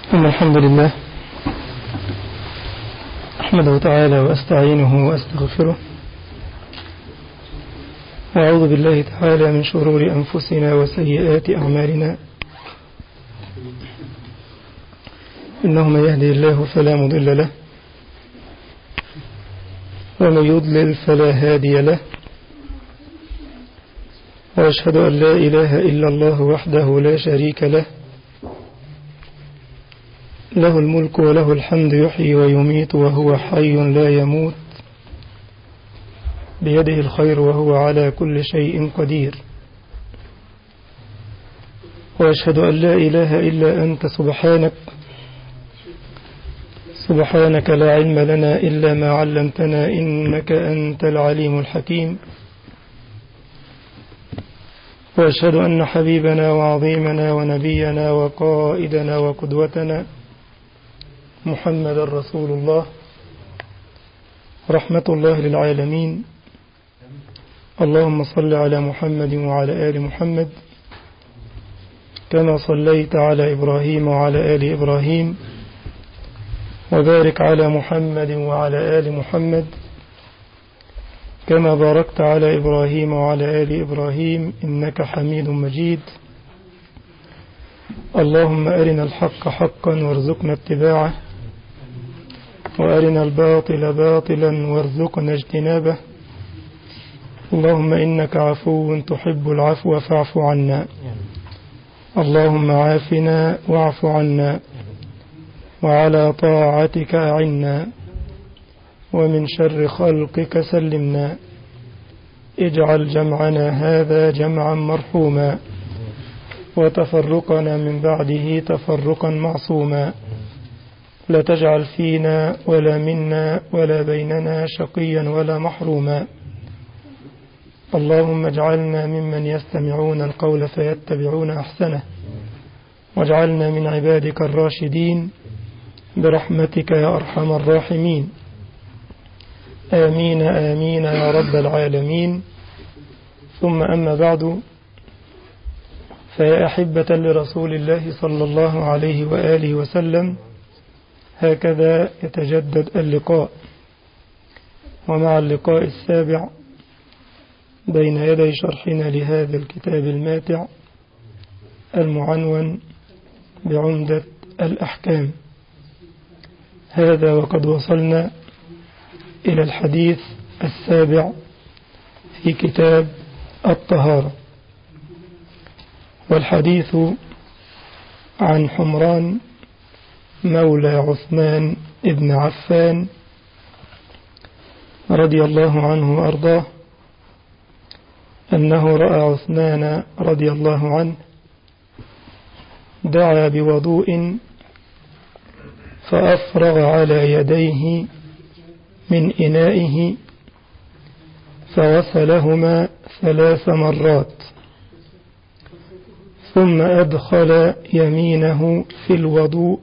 ثم الحمد لله أحمده تعالى وأستعينه وأستغفره وأعوذ بالله تعالى من شرور أنفسنا وسيئات أعمالنا. إنه من يهدي الله فلا مضل له ومن يضلل فلا هادي له، وأشهد أن لا إله إلا الله وحده لا شريك له، له الملك وله الحمد يحيي ويميت وهو حي لا يموت، بيده الخير وهو على كل شيء قدير. وأشهد أن لا إله إلا أنت سبحانك لا علم لنا إلا ما علمتنا إنك أنت العليم الحكيم. وأشهد أن حبيبنا وعظيمنا ونبينا وقائدنا وقدوتنا محمد رسول الله رحمة الله للعالمين. اللهم صل على محمد وعلى آل محمد كما صليت على إبراهيم وعلى آل إبراهيم، وبارك على محمد وعلى آل محمد كما باركت على إبراهيم وعلى آل إبراهيم إنك حميد مجيد. اللهم أرنا الحق حقا وارزقنا اتباعه، وأرنا الباطل باطلا وارزقنا اجتنابه. اللهم إنك عفو تحب العفو فاعف عنا. اللهم عافنا واعف عنا، وعلى طاعتك أعنا، ومن شر خلقك سلمنا. اجعل جمعنا هذا جمعا مرحوما، وتفرقنا من بعده تفرقا معصوما. لا تجعل فينا ولا منا ولا بيننا شقيا ولا محروما. اللهم اجعلنا ممن يستمعون القول فيتبعون أحسنه، واجعلنا من عبادك الراشدين برحمتك يا أرحم الراحمين. آمين آمين يا رب العالمين. ثم أما بعد، فيا أحبة لرسول الله صلى الله عليه وآله وسلم، هكذا يتجدد اللقاء، ومع اللقاء السابع بين يدي شرحنا لهذا الكتاب الماتع المعنون بعمدة الأحكام. هذا وقد وصلنا إلى الحديث السابع في كتاب الطهارة، والحديث عن حمران مولى عثمان ابن عفان رضي الله عنه وأرضاه، أنه رأى عثمان رضي الله عنه دعا بوضوء فأفرغ على يديه من إنائه فغسلهما 3 مرات، ثم أدخل يمينه في الوضوء،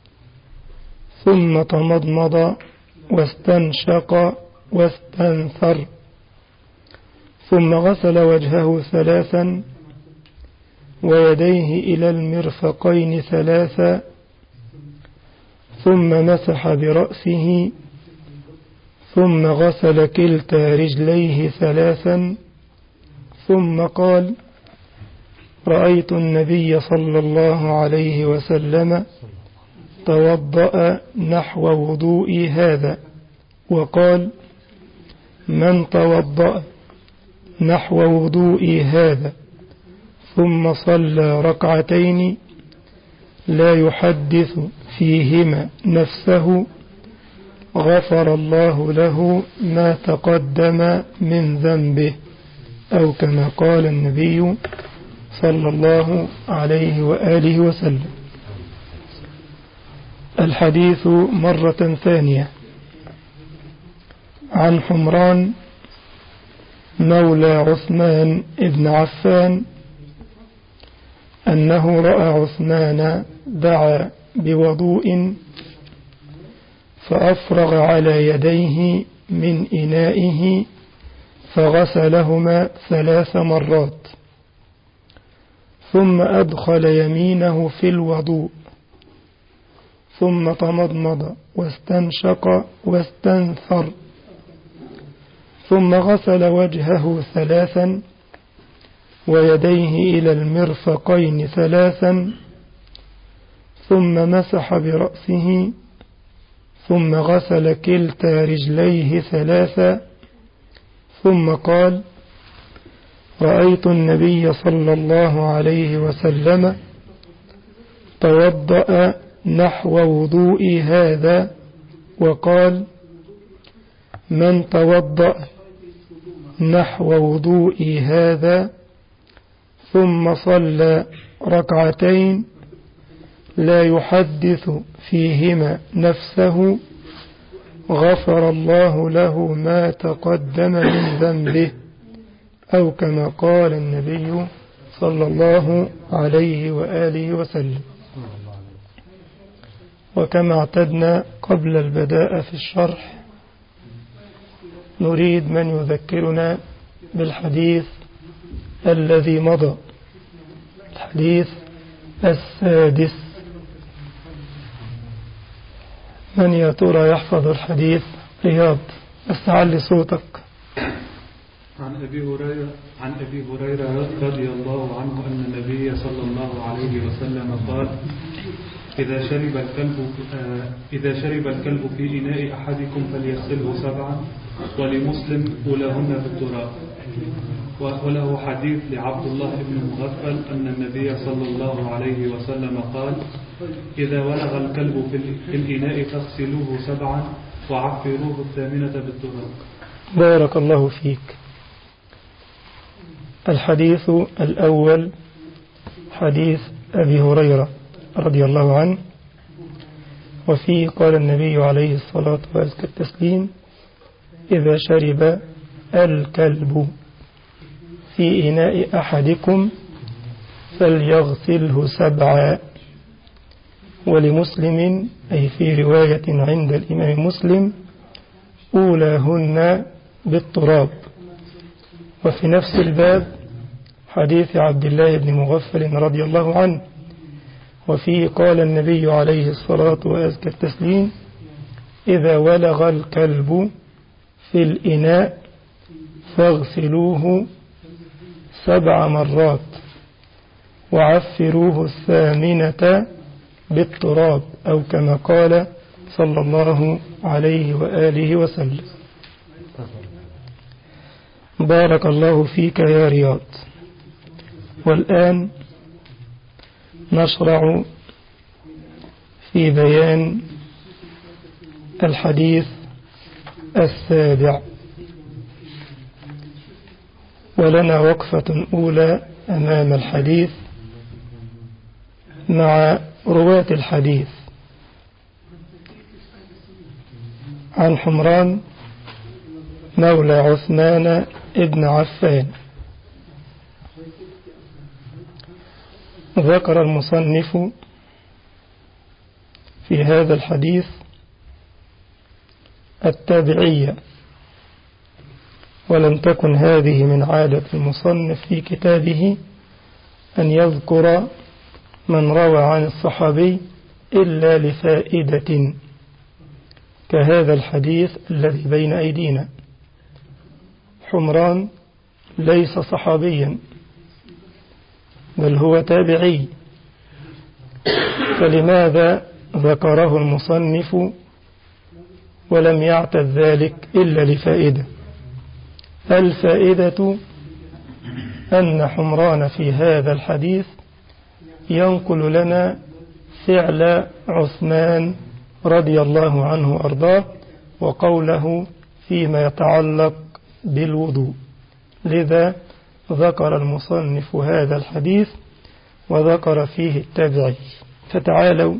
ثم تمضمض واستنشق واستنثر، ثم غسل وجهه 3 ويديه إلى المرفقين 3، ثم مسح برأسه، ثم غسل كلتا رجليه 3، ثم قال: رأيت النبي صلى الله عليه وسلم توضأ نحو وضوئي هذا، وقال: من توضأ نحو وضوئي هذا ثم صلى 2 ركعتين لا يحدث فيهما نفسه غفر الله له ما تقدم من ذنبه، أو كما قال النبي صلى الله عليه وآله وسلم. الحديث مرة ثانية عن حمران مولى عثمان ابن عفان أنه رأى عثمان دعا بوضوء فأفرغ على يديه من إنائه فغسلهما 3 مرات، ثم أدخل يمينه في الوضوء، ثم تمضمض واستنشق واستنثر، ثم غسل وجهه 3 ويديه إلى المرفقين 3 ثم مسح برأسه، ثم غسل كلتا رجليه 3 ثم قال: رأيت النبي صلى الله عليه وسلم توضأ نحو وضوئي هذا، وقال: من توضأ نحو وضوئي هذا ثم صلى 2 لا يحدث فيهما نفسه غفر الله له ما تقدم من ذنبه، أو كما قال النبي صلى الله عليه وآله وسلم. وكما اعتدنا قبل البداء في الشرح، نريد من يذكرنا بالحديث الذي مضى، الحديث 6. من يا ترى يحفظ الحديث؟ رياض، بس علي صوتك. عن أبي هريرة رضي الله عنه أن النبي صلى الله عليه وسلم قال: إذا شرب الكلب في إناء أحدكم فليغسله 7، ولمسلم أولاهن بالتراب. وله حديث لعبد الله بن مغفل أن النبي صلى الله عليه وسلم قال: إذا ولغ الكلب في الإناء فاغسلوه 7 وعفروه 8 بالتراب. بارك الله فيك. الحديث الأول حديث أبي هريرة رضي الله عنه، وفيه قال النبي عليه الصلاة والتسليم: إذا شرب الكلب في إناء أحدكم فليغسله 7. ولمسلم، أي في رواية عند الإمام مسلم: أولاهن بالتراب. وفي نفس الباب حديث عبد الله بن مغفل رضي الله عنه، وفيه قال النبي عليه الصلاة والتسليم: إذا ولغ الكلب في الإناء فاغسلوه 7 مرات وعفروه 8 بالتراب، أو كما قال صلى الله عليه وآله وسلم. بارك الله فيك يا رياض. والآن نشرع في بيان الحديث 7، ولنا وقفة أولى أمام الحديث مع رواة الحديث. عن حمران مولى عثمان ابن عفان، ذكر المصنف في هذا الحديث التابعية، ولم تكن هذه من عادة المصنف في كتابه أن يذكر من روى عن الصحابي إلا لفائدة، كهذا الحديث الذي بين أيدينا. حمران ليس صحابيا، بل هو تابعي، فلماذا ذكره المصنف ولم يعتد ذلك إلا لفائدة؟ الفائدة أن حمران في هذا الحديث ينقل لنا فعل عثمان رضي الله عنه وأرضاه، وقوله فيما يتعلق بالوضوء. لذا ذكر المصنف هذا الحديث وذكر فيه التابعي. فتعالوا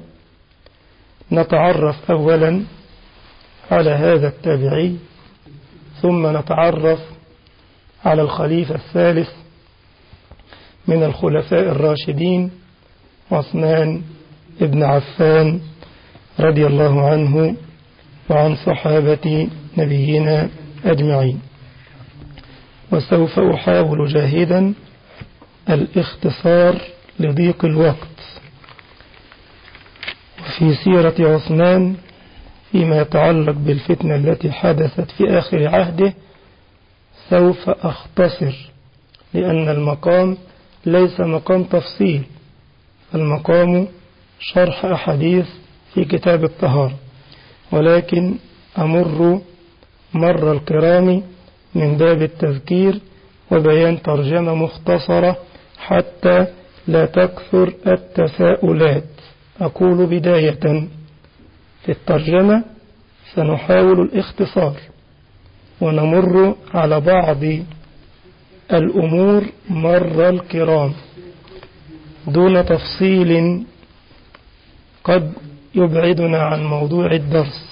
نتعرف أولا على هذا التابعي، ثم نتعرف على الخليفة الثالث من الخلفاء الراشدين عثمان بن عفان رضي الله عنه وعن صحابة نبينا أجمعين. وسوف أحاول جاهدا الاختصار لضيق الوقت. في سيرة عثمان فيما يتعلق بالفتنة التي حدثت في آخر عهده سوف أختصر، لأن المقام ليس مقام تفصيل، المقام شرح أحاديث في كتاب الطهارة، ولكن أمر مر الكرام من باب التذكير وبيان ترجمة مختصرة حتى لا تكثر التساؤلات. أقول بداية في الترجمة سنحاول الاختصار ونمر على بعض الأمور مر الكرام دون تفصيل قد يبعدنا عن موضوع الدرس.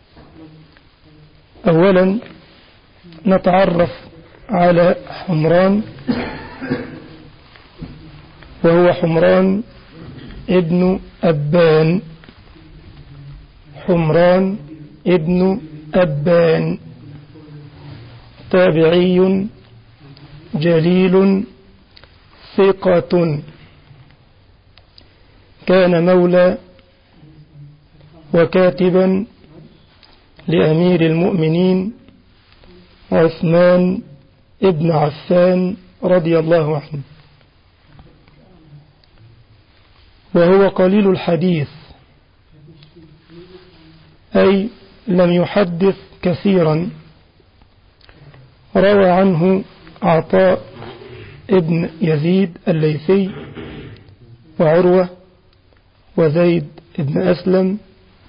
أولا نتعرف على حمران، وهو حمران ابن أبان. حمران ابن أبان تابعي جليل ثقة، كان مولى وكاتبا لأمير المؤمنين عثمان ابن عفان رضي الله عنه، وهو قليل الحديث، أي لم يحدث كثيرا. روى عنه عطاء ابن يزيد الليثي وعروة وزيد ابن أسلم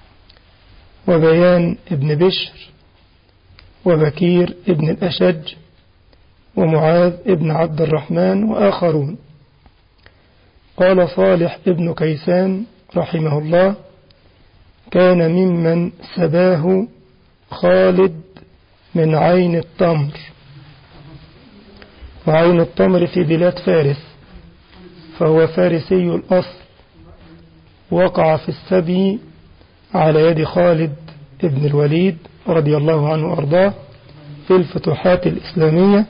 وبيان ابن بشر وبكير ابن الأشج ومعاذ ابن عبد الرحمن وآخرون. قال صالح ابن كيسان رحمه الله: كان ممن سباه خالد من عين التمر، وعين التمر في بلاد فارس، فهو فارسي الأصل، وقع في السبي على يد خالد ابن الوليد رضي الله عنه وأرضاه في الفتوحات الإسلامية،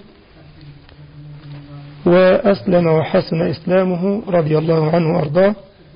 وأسلم وحسن إسلامه رضي الله عنه وأرضاه،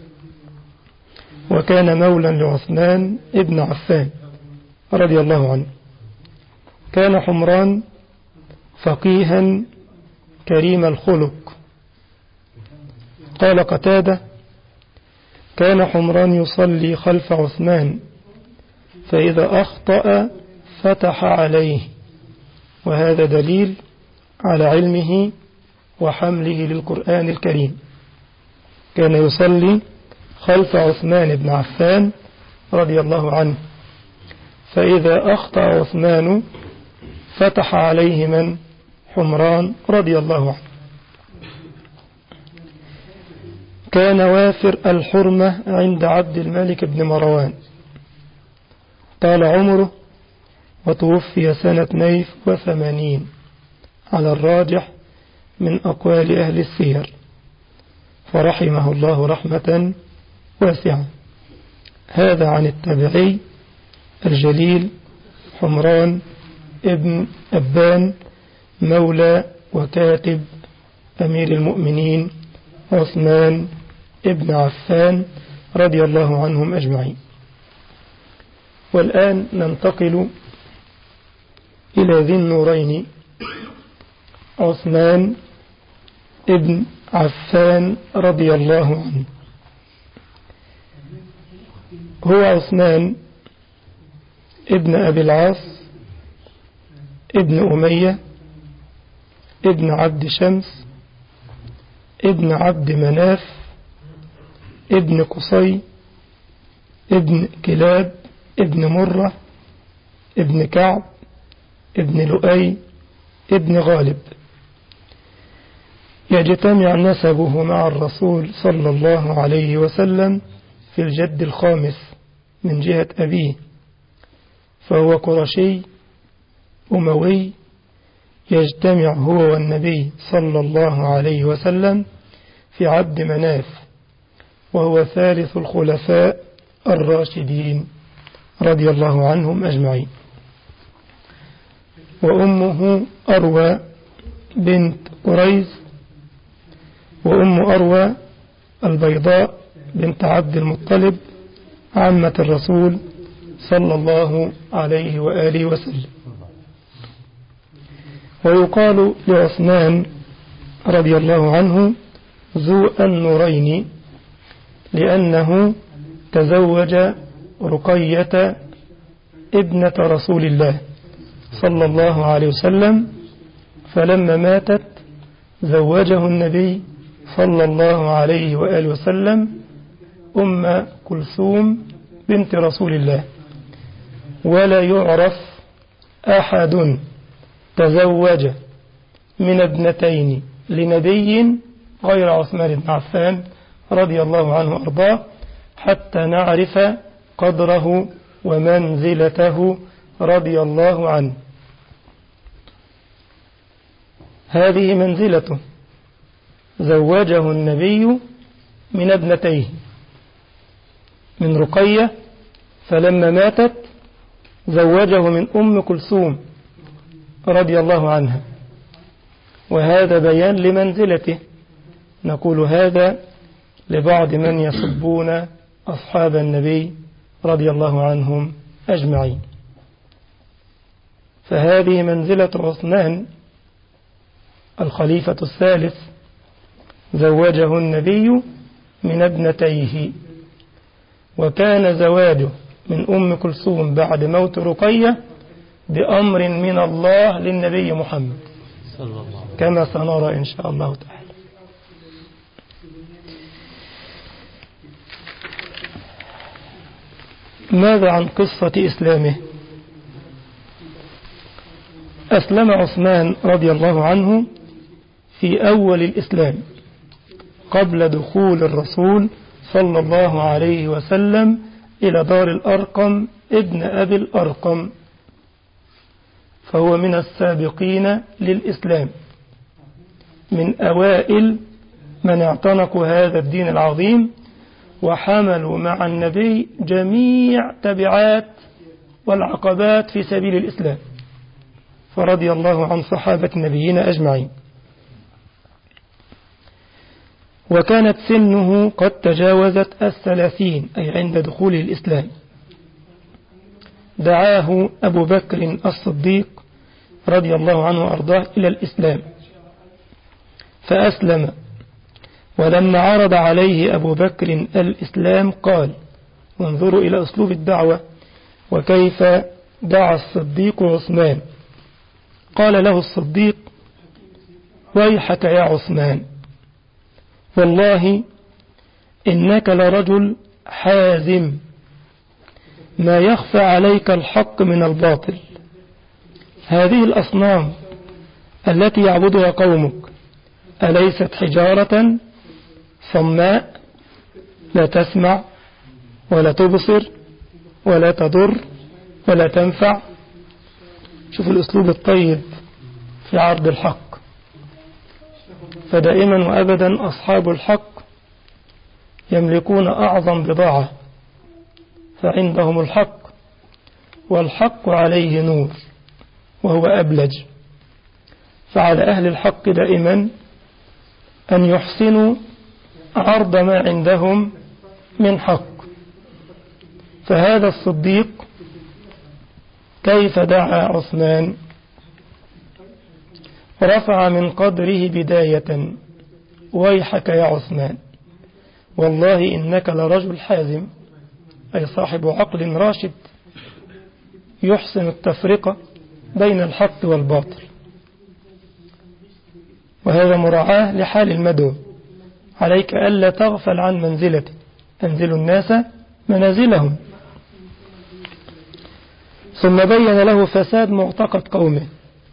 وكان مولا لعثمان ابن عفان رضي الله عنه. كان حمران فقيها كريم الخلق. قال قتادة: كان حمران يصلي خلف عثمان فإذا أخطأ فتح عليه، وهذا دليل على علمه وحمله للقرآن الكريم. كان يصلي خلف عثمان بن عفان رضي الله عنه، فإذا أخطأ عثمان فتح عليه من؟ حمران رضي الله عنه. كان وافر الحرمة عند عبد الملك بن مروان، طال عمره وتوفي سنة 82 على الراجح من أقوال أهل السير، فرحمه الله رحمة واسعة. هذا عن التابعي الجليل حمران ابن أبان مولى وكاتب أمير المؤمنين عثمان ابن عفان رضي الله عنهم أجمعين. والآن ننتقل إلى ذي النورين عثمان ابن عفان رضي الله عنه. هو عثمان ابن أبي العاص ابن أمية ابن عبد شمس ابن عبد مناف ابن قصي ابن كلاب ابن مرة ابن كعب ابن لؤي ابن غالب. يجتمع نسبه مع الرسول صلى الله عليه وسلم في الجد الخامس من جهة أبيه، فهو قرشي أموي، يجتمع هو والنبي صلى الله عليه وسلم في عبد مناف، وهو ثالث الخلفاء الراشدين رضي الله عنهم أجمعين. وأمه أروى بنت قريز، وأم أروى البيضاء بنت عبد المطلب عمة الرسول صلى الله عليه وآله وسلم. ويقال لعثمان رضي الله عنه ذو النورين لأنه تزوج رقية ابنة رسول الله صلى الله عليه وسلم، فلما ماتت زوجه النبي صلى الله عليه وآله وسلم أم كلثوم بنت رسول الله. ولا يعرف أحد تزوج من ابنتين لنبي غير عثمان بن عفان رضي الله عنه وأرضاه، حتى نعرف قدره ومنزلته رضي الله عنه. هذه منزلته، زوجه النبي من ابنتيه، من رقية فلما ماتت زوجه من أم كلثوم رضي الله عنها، وهذا بيان لمنزلته. نقول هذا لبعض من يسبون أصحاب النبي رضي الله عنهم أجمعين. فهذه منزلة عثمان الخليفة الثالث، زوجه النبي من ابنتيه. وكان زواجه من أم كلثوم بعد موت رقية بأمر من الله للنبي محمد كما سنرى إن شاء الله تعالى. ماذا عن قصة إسلامه؟ أسلم عثمان رضي الله عنه في أول الإسلام قبل دخول الرسول صلى الله عليه وسلم إلى دار الأرقم ابن أبي الأرقم، فهو من السابقين للإسلام، من أوائل من اعتنقوا هذا الدين العظيم وحملوا مع النبي جميع تبعات والعقبات في سبيل الإسلام، فرضي الله عن صحابة نبينا أجمعين. وكانت سنه قد تجاوزت 30 أي عند دخول الإسلام. دعاه أبو بكر الصديق رضي الله عنه وأرضاه إلى الإسلام فأسلم. ولما عرض عليه أبو بكر الإسلام قال، وانظروا إلى أسلوب الدعوة وكيف دعا الصديق عثمان. قال له الصديق: ويحك يا عثمان، والله إنك لرجل حازم، ما يخفى عليك الحق من الباطل. هذه الأصنام التي يعبدها قومك أليست حجارة صماء لا تسمع ولا تبصر ولا تضر ولا تنفع؟ شوف الأسلوب الطيب في عرض الحق. فدائما وأبدا أصحاب الحق يملكون أعظم بضاعة، فعندهم الحق، والحق عليه نور وهو أبلج. فعلى أهل الحق دائما أن يحسنوا عرض ما عندهم من حق. فهذا الصديق كيف دعا عثمان؟ رفع من قدره بداية: ويحك يا عثمان، والله إنك لرجل حازم، أي صاحب عقل راشد يحسن التفرقة بين الحق والباطل. وهذا مراعاة لحال المدعو، عليك ألا تغفل عن منزلته، أنزلوا الناس منازلهم. ثم بين له فساد معتقد قومه.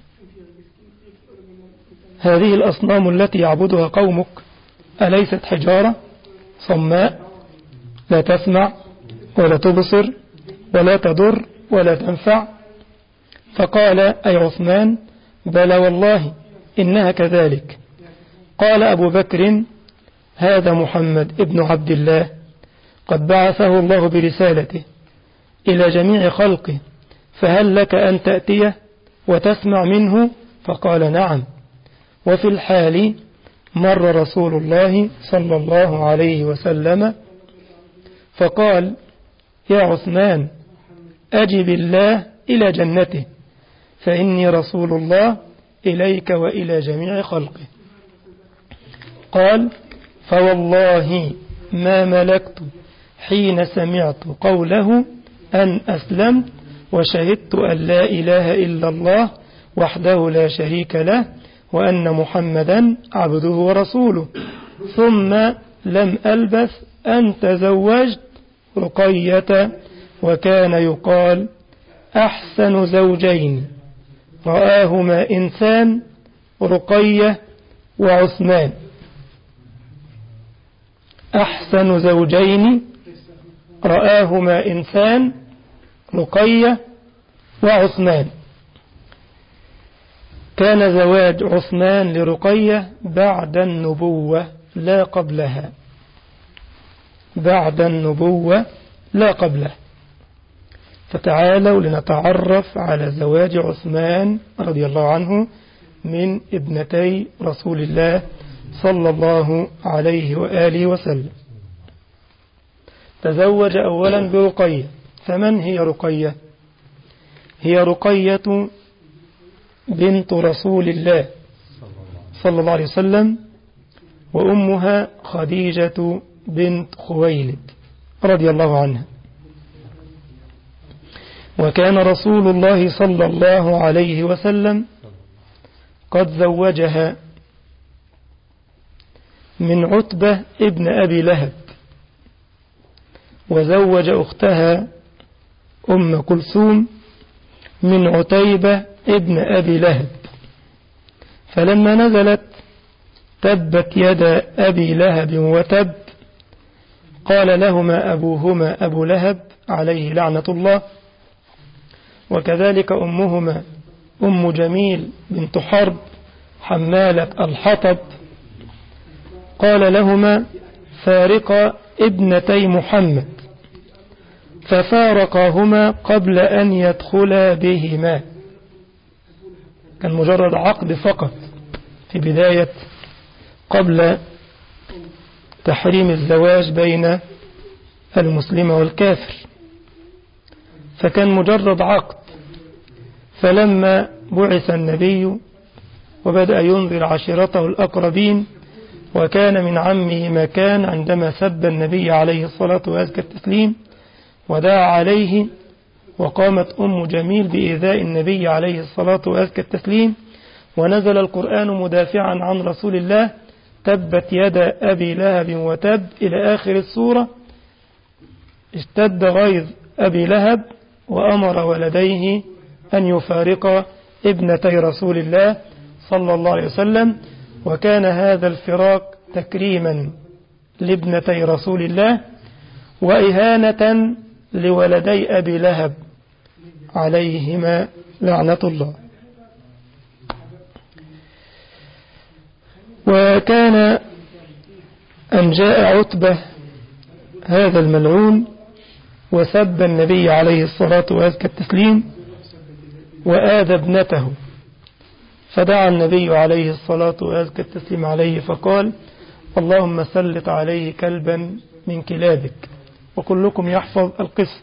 هذه الأصنام التي يعبدها قومك أليست حجارة صماء لا تسمع ولا تبصر ولا تضر ولا تنفع؟ فقال: أي عثمان، بلى والله إنها كذلك. قال أبو بكر: هذا محمد ابن عبد الله قد بعثه الله برسالته إلى جميع خلقه، فهل لك أن تأتيه وتسمع منه؟ فقال: نعم. وفي الحال مر رسول الله صلى الله عليه وسلم فقال: يا عثمان أجب الله إلى جنته فإني رسول الله إليك وإلى جميع خلقه. قال فوالله ما ملكت حين سمعت قوله أن أسلمت وشهدت أن لا إله إلا الله وحده لا شريك له وأن محمدا عبده ورسوله ثم لم ألبث أن تزوجت رقية وكان يقال أحسن زوجين رآهما إنسان رقية وعثمان. أحسن زوجين رآهما إنسان رقية وعثمان. كان زواج عثمان لرقية بعد النبوة لا قبلها، بعد النبوة لا قبلها. فتعالوا لنتعرف على زواج عثمان رضي الله عنه من ابنتي رسول الله صلى الله عليه وآله وسلم. تزوج أولا برقية. فمن هي رقية؟ هي رقية بنت رسول الله صلى الله عليه وسلم وأمها خديجة بنت خويلد رضي الله عنها. وكان رسول الله صلى الله عليه وسلم قد زوجها من عتبة ابن أبي لهب، وزوج أختها أم كلثوم من عتيبة ابن أبي لهب. فلما نزلت تبت يد أبي لهب وتب قال لهما أبوهما أبو لهب عليه لعنة الله، وكذلك أمهما أم جميل بنت حرب حمالة الحطب قال لهما فارقا ابنتي محمد، ففارقاهما قبل أن يدخلا بهما. كان مجرد عقد فقط في بداية قبل تحريم الزواج بين المسلم والكافر، فكان مجرد عقد. فلما بعث النبي وبدأ ينذر عشيرته الأقربين وكان من عمه ما كان عندما سب النبي عليه الصلاة وأزكى التسليم ودعا عليه، وقامت أم جميل بإيذاء النبي عليه الصلاة وأزكى التسليم، ونزل القرآن مدافعا عن رسول الله تبت يد أبي لهب وتب إلى آخر السورة. اشتد غيظ أبي لهب وأمر ولديه أن يفارق ابنتي رسول الله صلى الله عليه وسلم، وكان هذا الفراق تكريما لابنتي رسول الله وإهانة لولدي أبي لهب عليهما لعنة الله. وكان أن جاء عتبة هذا الملعون وسب النبي عليه الصلاة وأزكى التسليم وآذى ابنته، فدعا النبي عليه الصلاة وأزكى التسليم عليه فقال اللهم سلط عليه كلبا من كلابك، وكلكم يحفظ القسط.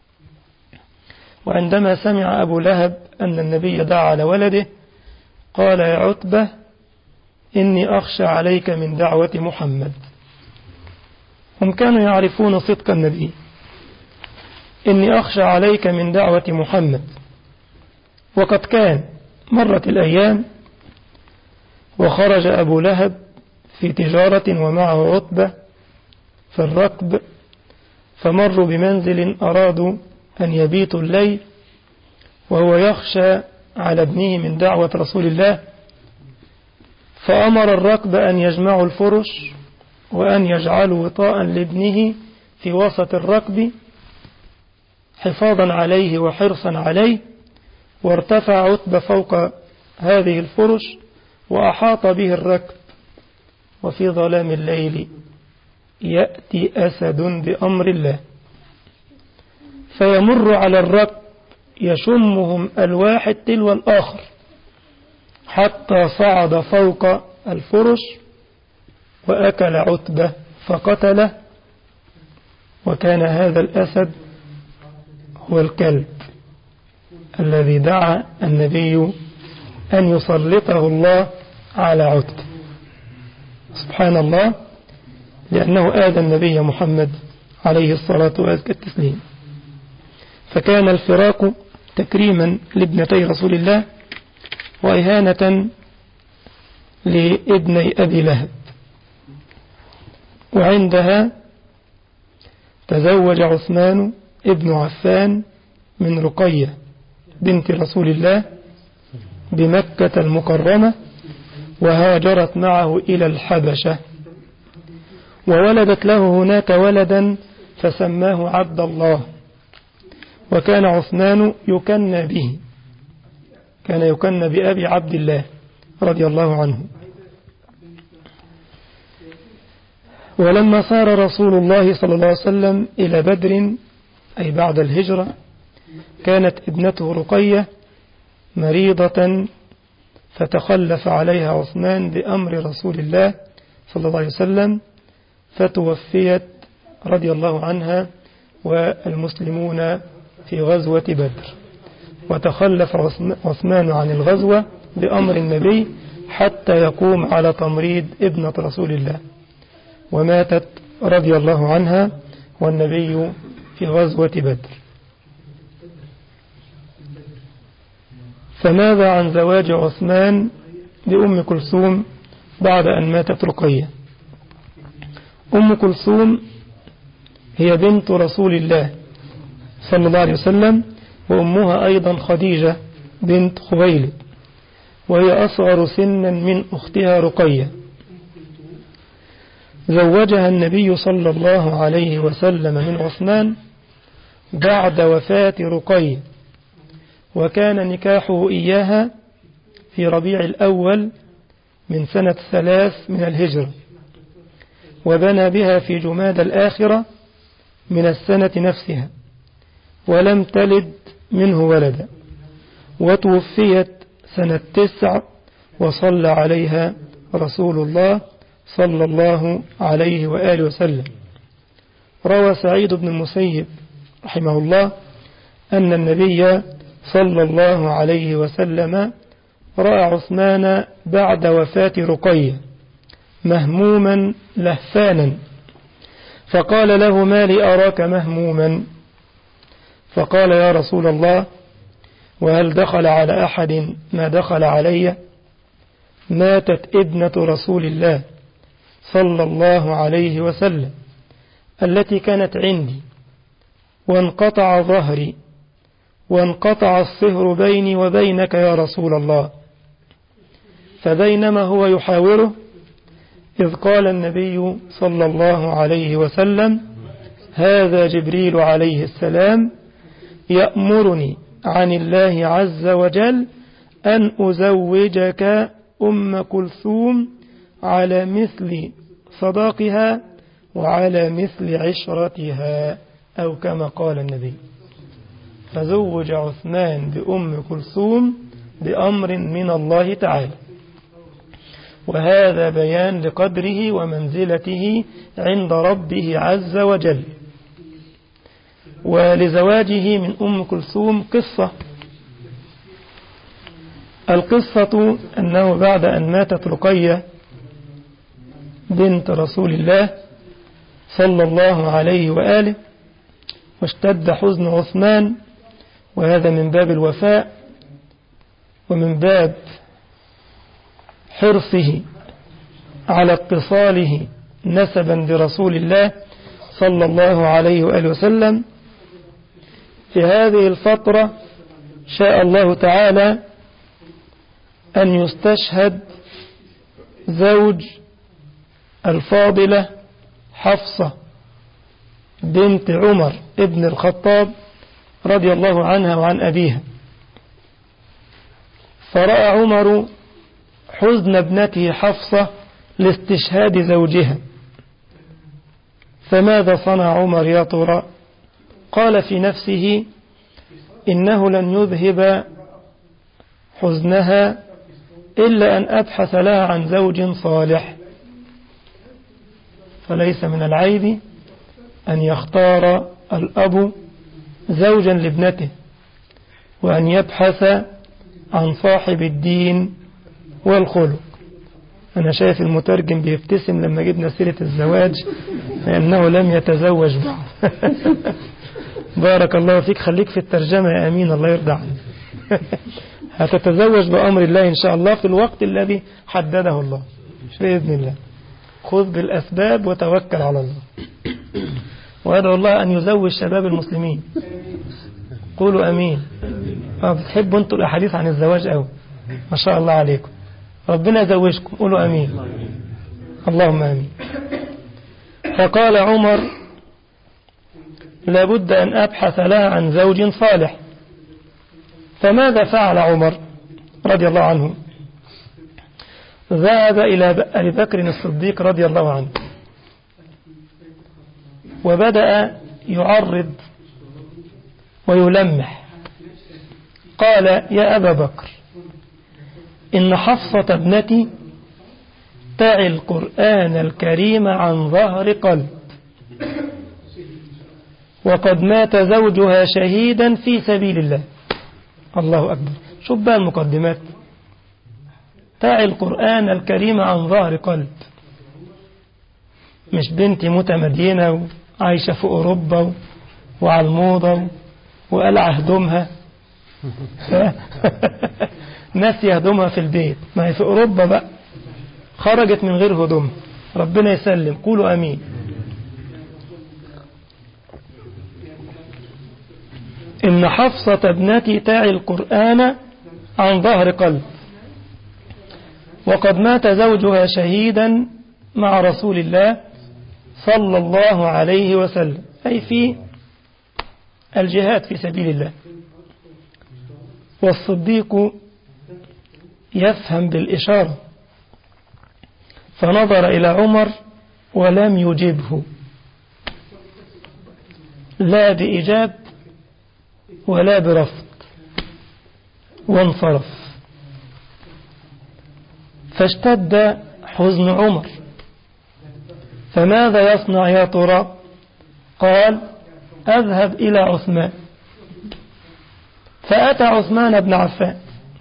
وعندما سمع أبو لهب أن النبي دعا على ولده قال يا عتبة إني أخشى عليك من دعوة محمد. هم كانوا يعرفون صدق النبي. إني أخشى عليك من دعوة محمد. وقد كان مرت الأيام وخرج أبو لهب في تجارة ومعه عتبة في الركب، فمروا بمنزل أرادوا أن يبيتوا الليل وهو يخشى على ابنه من دعوة رسول الله، فأمر الركب أن يجمعوا الفرش وأن يجعلوا وطاء لابنه في وسط الركب حفاظا عليه وحرصا عليه. وارتفع عتبة فوق هذه الفرش وأحاط به الركب، وفي ظلام الليل يأتي أسد بأمر الله فيمر على الركب يشمهم الواحد تلو الآخر حتى صعد فوق الفرش وأكل عتبة فقتله. وكان هذا الأسد هو الكلب الذي دعا النبي أن يسلطه الله على عتبة، سبحان الله، لأنه آذى النبي محمد عليه الصلاة والتسليم. فكان الفراق تكريما لابنتي رسول الله وإهانة لابني أبي لهب. وعندها تزوج عثمان ابن عفان من رقية بنت رسول الله بمكة المكرمة، وهاجرت معه إلى الحبشة، وولدت له هناك ولدا فسماه عبد الله. وكان عثمان يكنى به، كان يكنى بأبي عبد الله رضي الله عنه. ولما صار رسول الله صلى الله عليه وسلم إلى بدر أي بعد الهجرة، كانت ابنته رقية مريضة، فتخلف عليها عثمان بأمر رسول الله صلى الله عليه وسلم، فتوفيت رضي الله عنها والمسلمون في غزوة بدر. وتخلف عثمان عن الغزوة بأمر النبي حتى يقوم على تمريض ابنة رسول الله، وماتت رضي الله عنها والنبي في غزوة بدر. فماذا عن زواج عثمان بأم كلثوم بعد أن ماتت رقية؟ أم كلثوم هي بنت رسول الله صلى الله عليه وسلم، وأمها أيضا خديجة بنت خويلد، وهي أصغر سنا من أختها رقية. زوجها النبي صلى الله عليه وسلم من عثمان بعد وفاة رقية، وكان نكاحه إياها في ربيع الأول من سنة 3 من الهجرة، وبنى بها في جماد الآخرة من السنة نفسها، ولم تلد منه ولدا، وتوفيت سنة 9 وصلى عليها رسول الله صلى الله عليه وآله وسلم. روى سعيد بن المسيب رحمه الله أن النبي صلى الله عليه وسلم رأى عثمان بعد وفاة رقية مهموما لهفانا، فقال له: ما لي أراك مهموما؟ فقال: يا رسول الله، وهل دخل على أحد ما دخل علي؟ ماتت ابنة رسول الله صلى الله عليه وسلم التي كانت عندي، وانقطع ظهري، وانقطع الصهر بيني وبينك يا رسول الله. فبينما هو يحاوره إذ قال النبي صلى الله عليه وسلم: هذا جبريل عليه السلام يأمرني عن الله عز وجل أن أزوجك أم كلثوم على مثل صداقها وعلى مثل عشرتها، أو كما قال النبي. فزوج عثمان بأم كلثوم بأمر من الله تعالى، وهذا بيان لقدره ومنزلته عند ربه عز وجل. ولزواجه من أم كلثوم قصة. القصة أنه بعد أن ماتت رقية بنت رسول الله صلى الله عليه وآله، واشتد حزن عثمان، وهذا من باب الوفاء ومن باب حرصه على اتصاله نسبا برسول الله صلى الله عليه وآله وسلم. في هذه الفترة شاء الله تعالى أن يستشهد زوج الفاضلة حفصة بنت عمر ابن الخطاب رضي الله عنها وعن أبيها. فرأى عمر حزن ابنته حفصة لاستشهاد زوجها، فماذا صنع عمر يا ترى؟ قال في نفسه: إنه لن يذهب حزنها إلا أن أبحث لها عن زوج صالح. فليس من العيب أن يختار الأب زوجا لابنته، وأن يبحث عن صاحب الدين والخلق. أنا شايف المترجم بيبتسم لما جبنا سيرة الزواج لأنه لم يتزوج بعد. بارك الله فيك، خليك في الترجمة يا أمين، الله يرضى عنك. هتتزوج بأمر الله إن شاء الله في الوقت الذي حدده الله بإذن الله. خذ بالأسباب وتوكل على الله، وأدعو الله أن يزوج شباب المسلمين. قولوا أمين. بتحبوا أنتوا الأحاديث عن الزواج أوي، ما شاء الله عليكم، ربنا يزوجكم. قولوا أمين. اللهم أمين. فقال عمر: لابد أن أبحث لها عن زوج صالح. فماذا فعل عمر رضي الله عنه؟ ذهب إلى أبي بكر الصديق رضي الله عنه، وبدأ يعرض ويلمح. قال: يا أبا بكر، إن حفصة ابنتي تعي القرآن الكريم عن ظهر قلب، وقد مات زوجها شهيدا في سبيل الله. الله أكبر. شوف بقى المقدمات. تعي القرآن الكريم عن ظهر قلب، مش بنتي متمدينة وعايشة في أوروبا وعلى الموضة وقلع هدومها. ناس يهدمها في البيت، ما هي في أوروبا بقى خرجت من غير هدوم. ربنا يسلم. قولوا أمين. إن حفصة ابنتي تعي القرآن عن ظهر قلب، وقد مات زوجها شهيدا مع رسول الله صلى الله عليه وسلم، أي في الجهاد في سبيل الله. والصديق يفهم بالإشارة، فنظر إلى عمر ولم يجبه، لا بإجاب ولا برفض، وانصرف. فاشتد حزن عمر، فماذا يصنع يا ترى؟ قال: أذهب إلى عثمان. فأتى عثمان بن عفان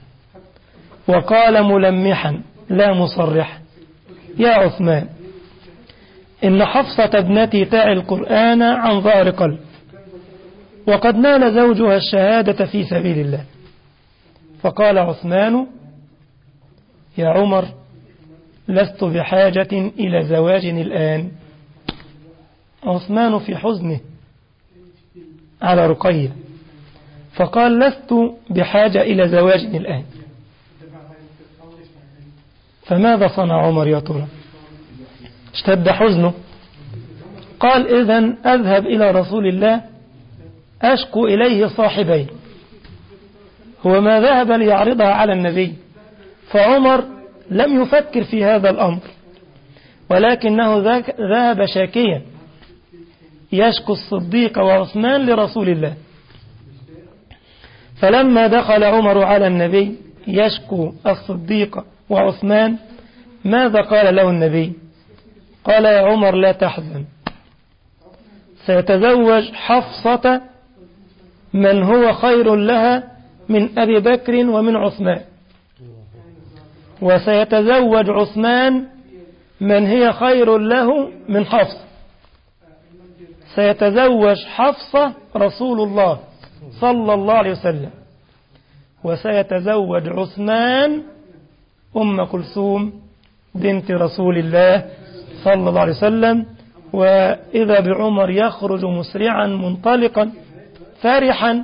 وقال ملمحا لا مصرحا: يا عثمان، إن حفصة ابنتي تعي القرآن عن ظهر قلب، وقد نال زوجها الشهادة في سبيل الله. فقال عثمان: يا عمر، لست بحاجة إلى زواج الآن. عثمان في حزنه على رقية، فقال: لست بحاجة إلى زواج الآن. فماذا صنع عمر يا ترى؟ اشتد حزنه، قال: إذن أذهب إلى رسول الله أشكو إليه صاحبي. هو ما ذهب ليعرضها على النبي، فعمر لم يفكر في هذا الأمر، ولكنه ذهب شاكيا يشكو الصديق وعثمان لرسول الله. فلما دخل عمر على النبي يشكو الصديق وعثمان، ماذا قال له النبي؟ قال: يا عمر، لا تحزن، سيتزوج حفصة من هو خير لها من أبي بكر ومن عثمان، وسيتزوج عثمان من هي خير له من حفصة. سيتزوج حفصة رسول الله صلى الله عليه وسلم، وسيتزوج عثمان أم كلثوم بنت رسول الله صلى الله عليه وسلم. وإذا بعمر يخرج مسرعا منطلقا فرحا،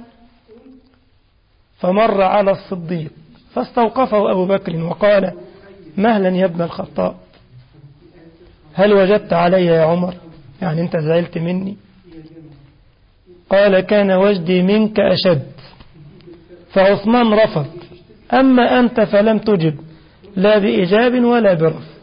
فمر على الصديق فاستوقفه أبو بكر وقال: مهلا يا ابن الخطاب، هل وجدت علي يا عمر؟ يعني أنت زعلت مني؟ قال: كان وجدي منك أشد. فعثمان رفض، أما أنت فلم تجب، لا بإجاب ولا برفض.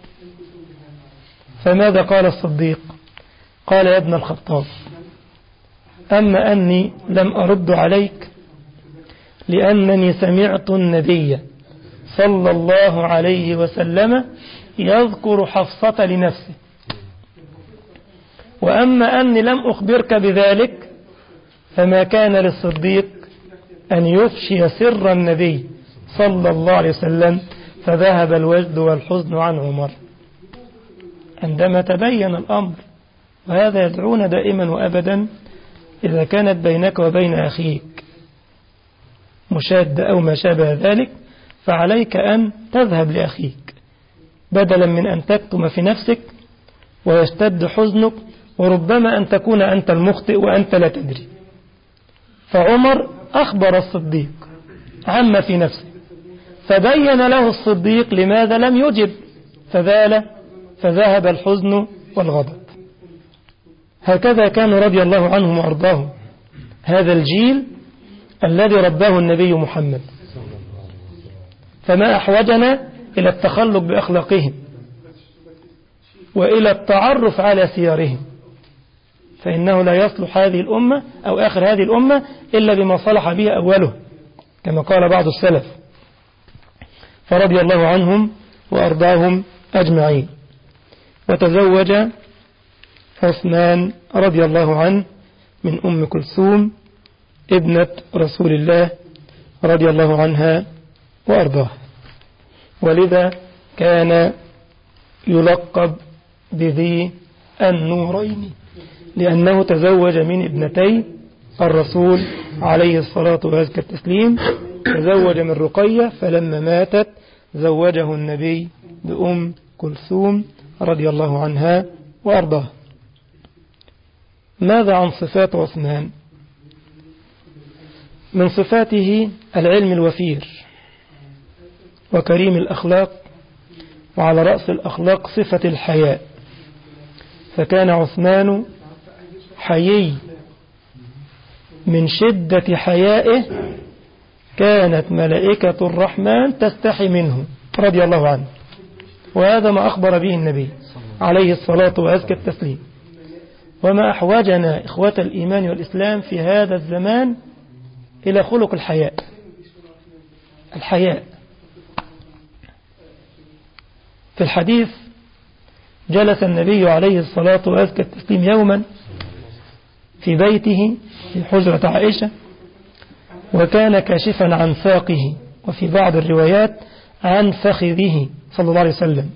فماذا قال الصديق؟ قال: يا ابن الخطاب، أما أني لم أرد عليك لأنني سمعت النبي صلى الله عليه وسلم يذكر حفصة لنفسه، وأما أني لم أخبرك بذلك فما كان للصديق أن يفشي سر النبي صلى الله عليه وسلم، فذهب الوجد والحزن عن عمر عندما تبين الأمر. وهذا يدعون دائما وأبدا إذا كانت بينك وبين أخيك مشادة أو ما شابه ذلك، فعليك أن تذهب لأخيك بدلا من أن تكتم في نفسك ويشتد حزنك، وربما أن تكون أنت المخطئ وأنت لا تدري. فعمر أخبر الصديق عما في نفسه، فبين له الصديق لماذا لم يجب، فذهب الحزن والغضب. هكذا كان رضي الله عنهم وأرضاهم هذا الجيل الذي رباه النبي محمد. فما أحوجنا إلى التخلق بأخلاقهم وإلى التعرف على سيرهم، فإنه لا يصلح هذه الأمة أو آخر هذه الأمة إلا بما صلح به أوله، كما قال بعض السلف. فرضي الله عنهم وأرضاهم أجمعين. وتزوج عثمان رضي الله عنه من أم كلثوم ابنة رسول الله رضي الله عنها وأرضاها، ولذا كان يلقب بذي النورين، لأنه تزوج من ابنتي الرسول عليه الصلاة والتسليم. تزوج من رقية، فلما ماتت زوجه النبي بأم كلثوم رضي الله عنها وأرضاها. ماذا عن صفات عثمان؟ من صفاته العلم الوفير وكريم الأخلاق، وعلى رأس الأخلاق صفة الحياء، فكان عثمان حيي من شدة حيائه كانت ملائكة الرحمن تستحي منه رضي الله عنه، وهذا ما أخبر به النبي عليه الصلاة والتسليم. وما أحوجنا إخوة الإيمان والإسلام في هذا الزمان إلى خلق الحياء. في الحديث جلس النبي عليه الصلاة والتسليم يوما في بيته في حجرة عائشة، وكان كاشفا عن ساقه، وفي بعض الروايات عن فخذه صلى الله عليه وسلم.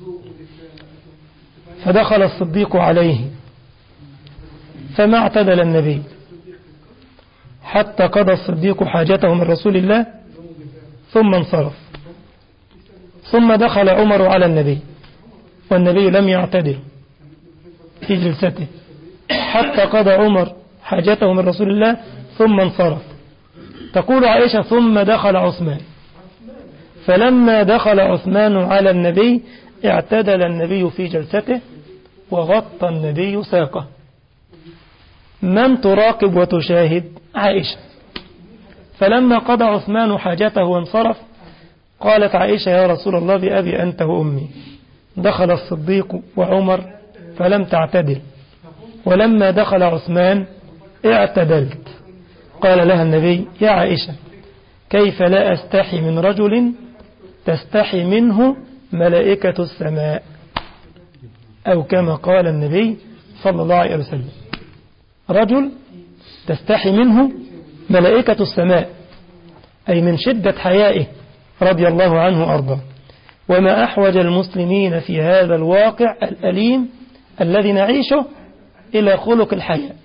فدخل الصديق عليه فما اعتدل النبي حتى قضى الصديق حاجته من رسول الله ثم انصرف. ثم دخل عمر على النبي والنبي لم يعتدل في جلسته حتى قضى عمر حاجته من رسول الله ثم انصرف. تقول عائشة ثم دخل عثمان، فلما دخل عثمان على النبي اعتدل النبي في جلسته وغطى النبي ساقه. من تراقب وتشاهد؟ عائشة. فلما قضى عثمان حاجته وانصرف قالت عائشة يا رسول الله بأبي أنت وأمي، دخل الصديق وعمر فلم تعتدل، ولما دخل عثمان اعتدلت. قال لها النبي يا عائشة كيف لا أستحي من رجل تستحي منه ملائكة السماء، أو كما قال النبي صلى الله عليه وسلم، رجل تستحي منه ملائكة السماء، أي من شدة حيائه رضي الله عنه وأرضاه. وما أحوج المسلمين في هذا الواقع الأليم الذي نعيشه إلى خلق الحياء.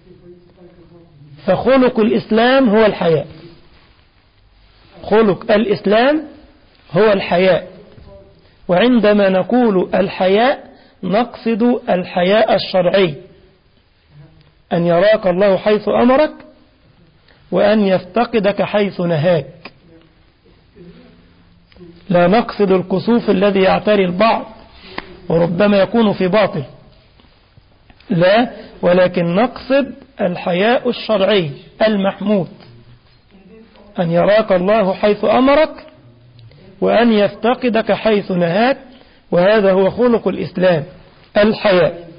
فخلق الإسلام هو الحياء، خلق الإسلام هو الحياء. وعندما نقول الحياء نقصد الحياء الشرعي، أن يراك الله حيث أمرك وأن يفتقدك حيث نهاك. لا نقصد الكسوف الذي يعتري البعض وربما يكون في باطل، لا، ولكن نقصد الحياء الشرعي المحمود، أن يراك الله حيث أمرك وأن يفتقدك حيث نهاك، وهذا هو خلق الإسلام الحياء.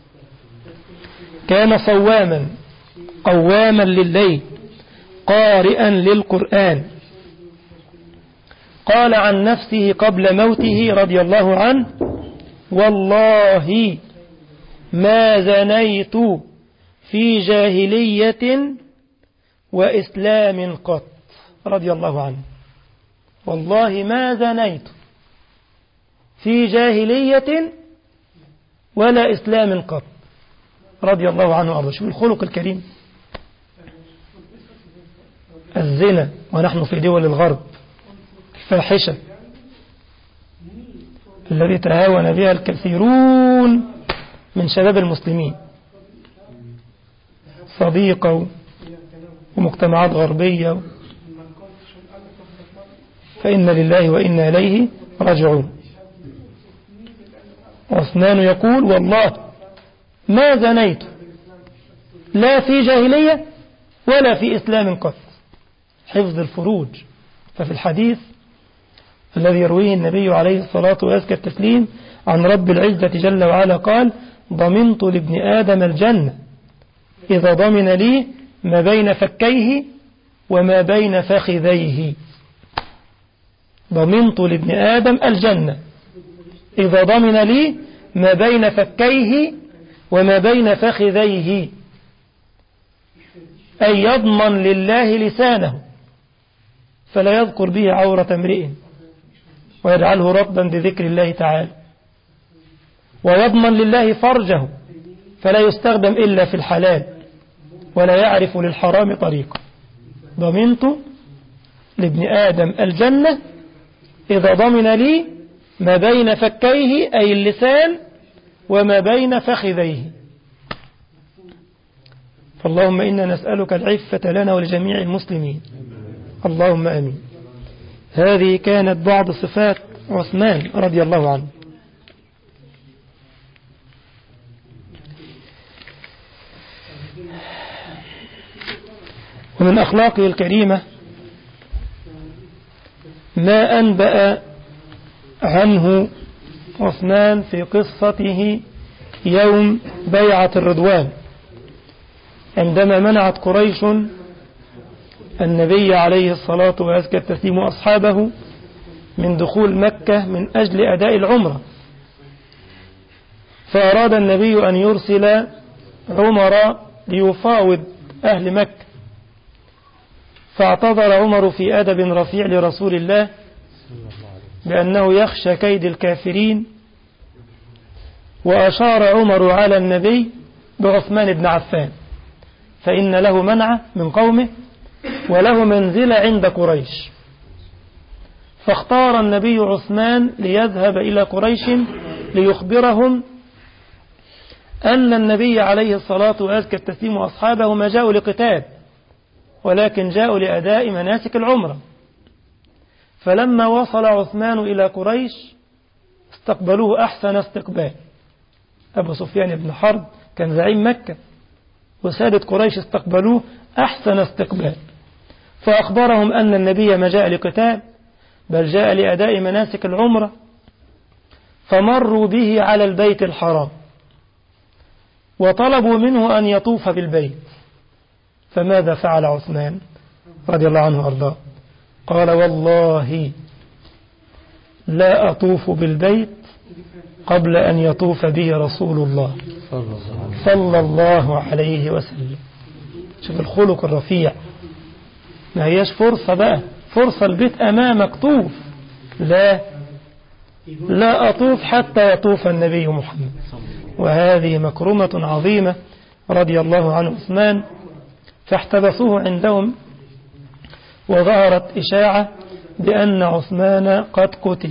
كان صواما قواما لليل قارئا للقرآن. قال عن نفسه قبل موته رضي الله عنه والله ما زنيت في جاهلية وإسلام قط رضي الله عنه. والله ما زنيت في جاهلية ولا إسلام قط رضي الله عنه وأرضاه. شوف الخلق الكريم. الزنا ونحن في دول الغرب، الفاحشة الذي تهاون بها الكثيرون من شباب المسلمين، صديقة ومجتمعات غربية، فإن لله وإنا إليه راجعون. عثمان يقول والله ما زنيت لا في جاهلية ولا في إسلام قط. حفظ الفروج. ففي الحديث الذي يرويه النبي عليه الصلاة وأزكى التسليم عن رب العزة جل وعلا قال: ضمنت لابن آدم الجنة إذا ضمن لي ما بين فكيه وما بين فخذيه. ضمنت لابن آدم الجنة إذا ضمن لي ما بين فكيه وما بين فخذيه، أي يضمن لله لسانه فلا يذكر به عورة امرئ ويجعله رطبا بذكر الله تعالى، ويضمن لله فرجه فلا يستخدم إلا في الحلال ولا يعرف للحرام طريقا. ضمنت لابن آدم الجنة إذا ضمن لي ما بين فكيه أي اللسان وما بين فخذيه. فاللهم إنا نسألك العفة لنا ولجميع المسلمين، اللهم آمين. هذه كانت بعض صفات عثمان رضي الله عنه. ومن أخلاقه الكريمة ما أنبأ عنه عثمان في قصته يوم بيعة الرضوان، عندما منعت قريش النبي عليه الصلاة وأزكى التسليم وأصحابه من دخول مكة من أجل أداء العمرة. فأراد النبي أن يرسل عمر ليفاوض أهل مكة، فاعتذر عمر في أدب رفيع لرسول الله بأنه يخشى كيد الكافرين، وأشار عمر على النبي بعثمان بن عفان فإن له منع من قومه وله منزلة عند قريش. فاختار النبي عثمان ليذهب إلى قريش ليخبرهم أن النبي عليه الصلاة وأزكى التسليم وأصحابه ما جاءوا لقتال ولكن جاءوا لأداء مناسك العمرة. فلما وصل عثمان إلى قريش استقبلوه أحسن استقبال. أبو سفيان بن حرب كان زعيم مكة وسادة قريش استقبلوه أحسن استقبال، فأخبرهم أن النبي ما جاء لقتال بل جاء لأداء مناسك العمرة. فمروا به على البيت الحرام وطلبوا منه أن يطوف بالبيت. فماذا فعل عثمان رضي الله عنه وأرضاه؟ قال والله لا أطوف بالبيت قبل أن يطوف به رسول الله صلى الله عليه وسلم. شوف الخلق الرفيع. ما هياش فرصة بقى، فرصة البيت أمامك طوف، لا أطوف حتى يطوف النبي محمد. وهذه مكرمة عظيمة رضي الله عنه عثمان. فاحتبسوه عندهم وظهرت إشاعة بأن عثمان قد قتل،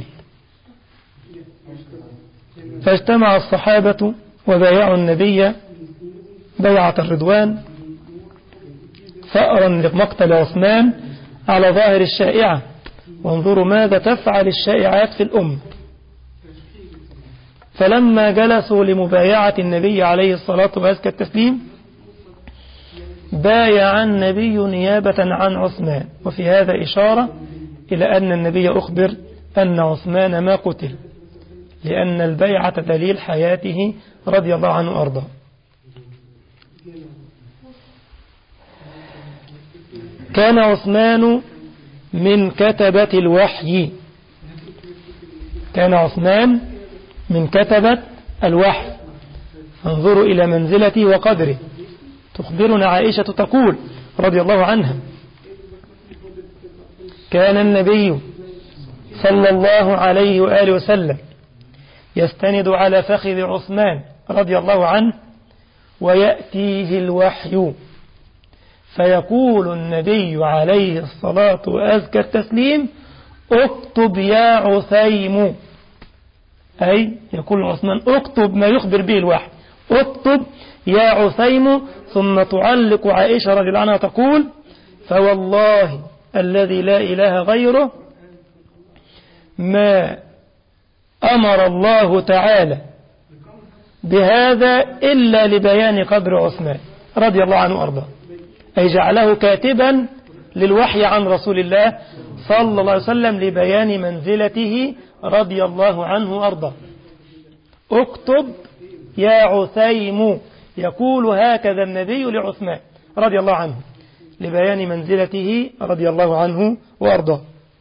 فاجتمع الصحابة وبايعوا النبي بيعة الرضوان ثأرا لمقتل عثمان على ظاهر الشائعة. وانظروا ماذا تفعل الشائعات في الأمة. فلما جلسوا لمبايعة النبي عليه الصلاة وأزكى التسليم بايع النبي نيابة عن عثمان. وفي هذا إشارة إلى أن النبي أخبر أن عثمان ما قتل، لأن البيعة دليل حياته رضي الله عنه وأرضاه. كان عثمان من كتبة الوحي. كان عثمان من كتبة الوحي. انظروا إلى منزلته وقدره. تخبرنا عائشة تقول رضي الله عنها. كان النبي صلى الله عليه وآله وسلم يستند على فخذ عثمان رضي الله عنه ويأتيه الوحي فيقول النبي عليه الصلاة وأزكى التسليم اكتب يا عثيم، أي يقول عثمان اكتب ما يخبر به الوحي، اكتب يا عثيم. ثم تعلق عائشة رضي الله عنها تقول فوالله الذي لا إله غيره ما أمر الله تعالى بهذا إلا لبيان قدر عثمان رضي الله عنه وأرضاه، أي جعله كاتبا للوحي عن رسول الله صلى الله عليه وسلم لبيان منزلته رضي الله عنه وأرضاه. اكتب يا عثيم، يقول هكذا النبي لعثمان رضي الله عنه لبيان منزلته رضي الله عنه وأرضاه.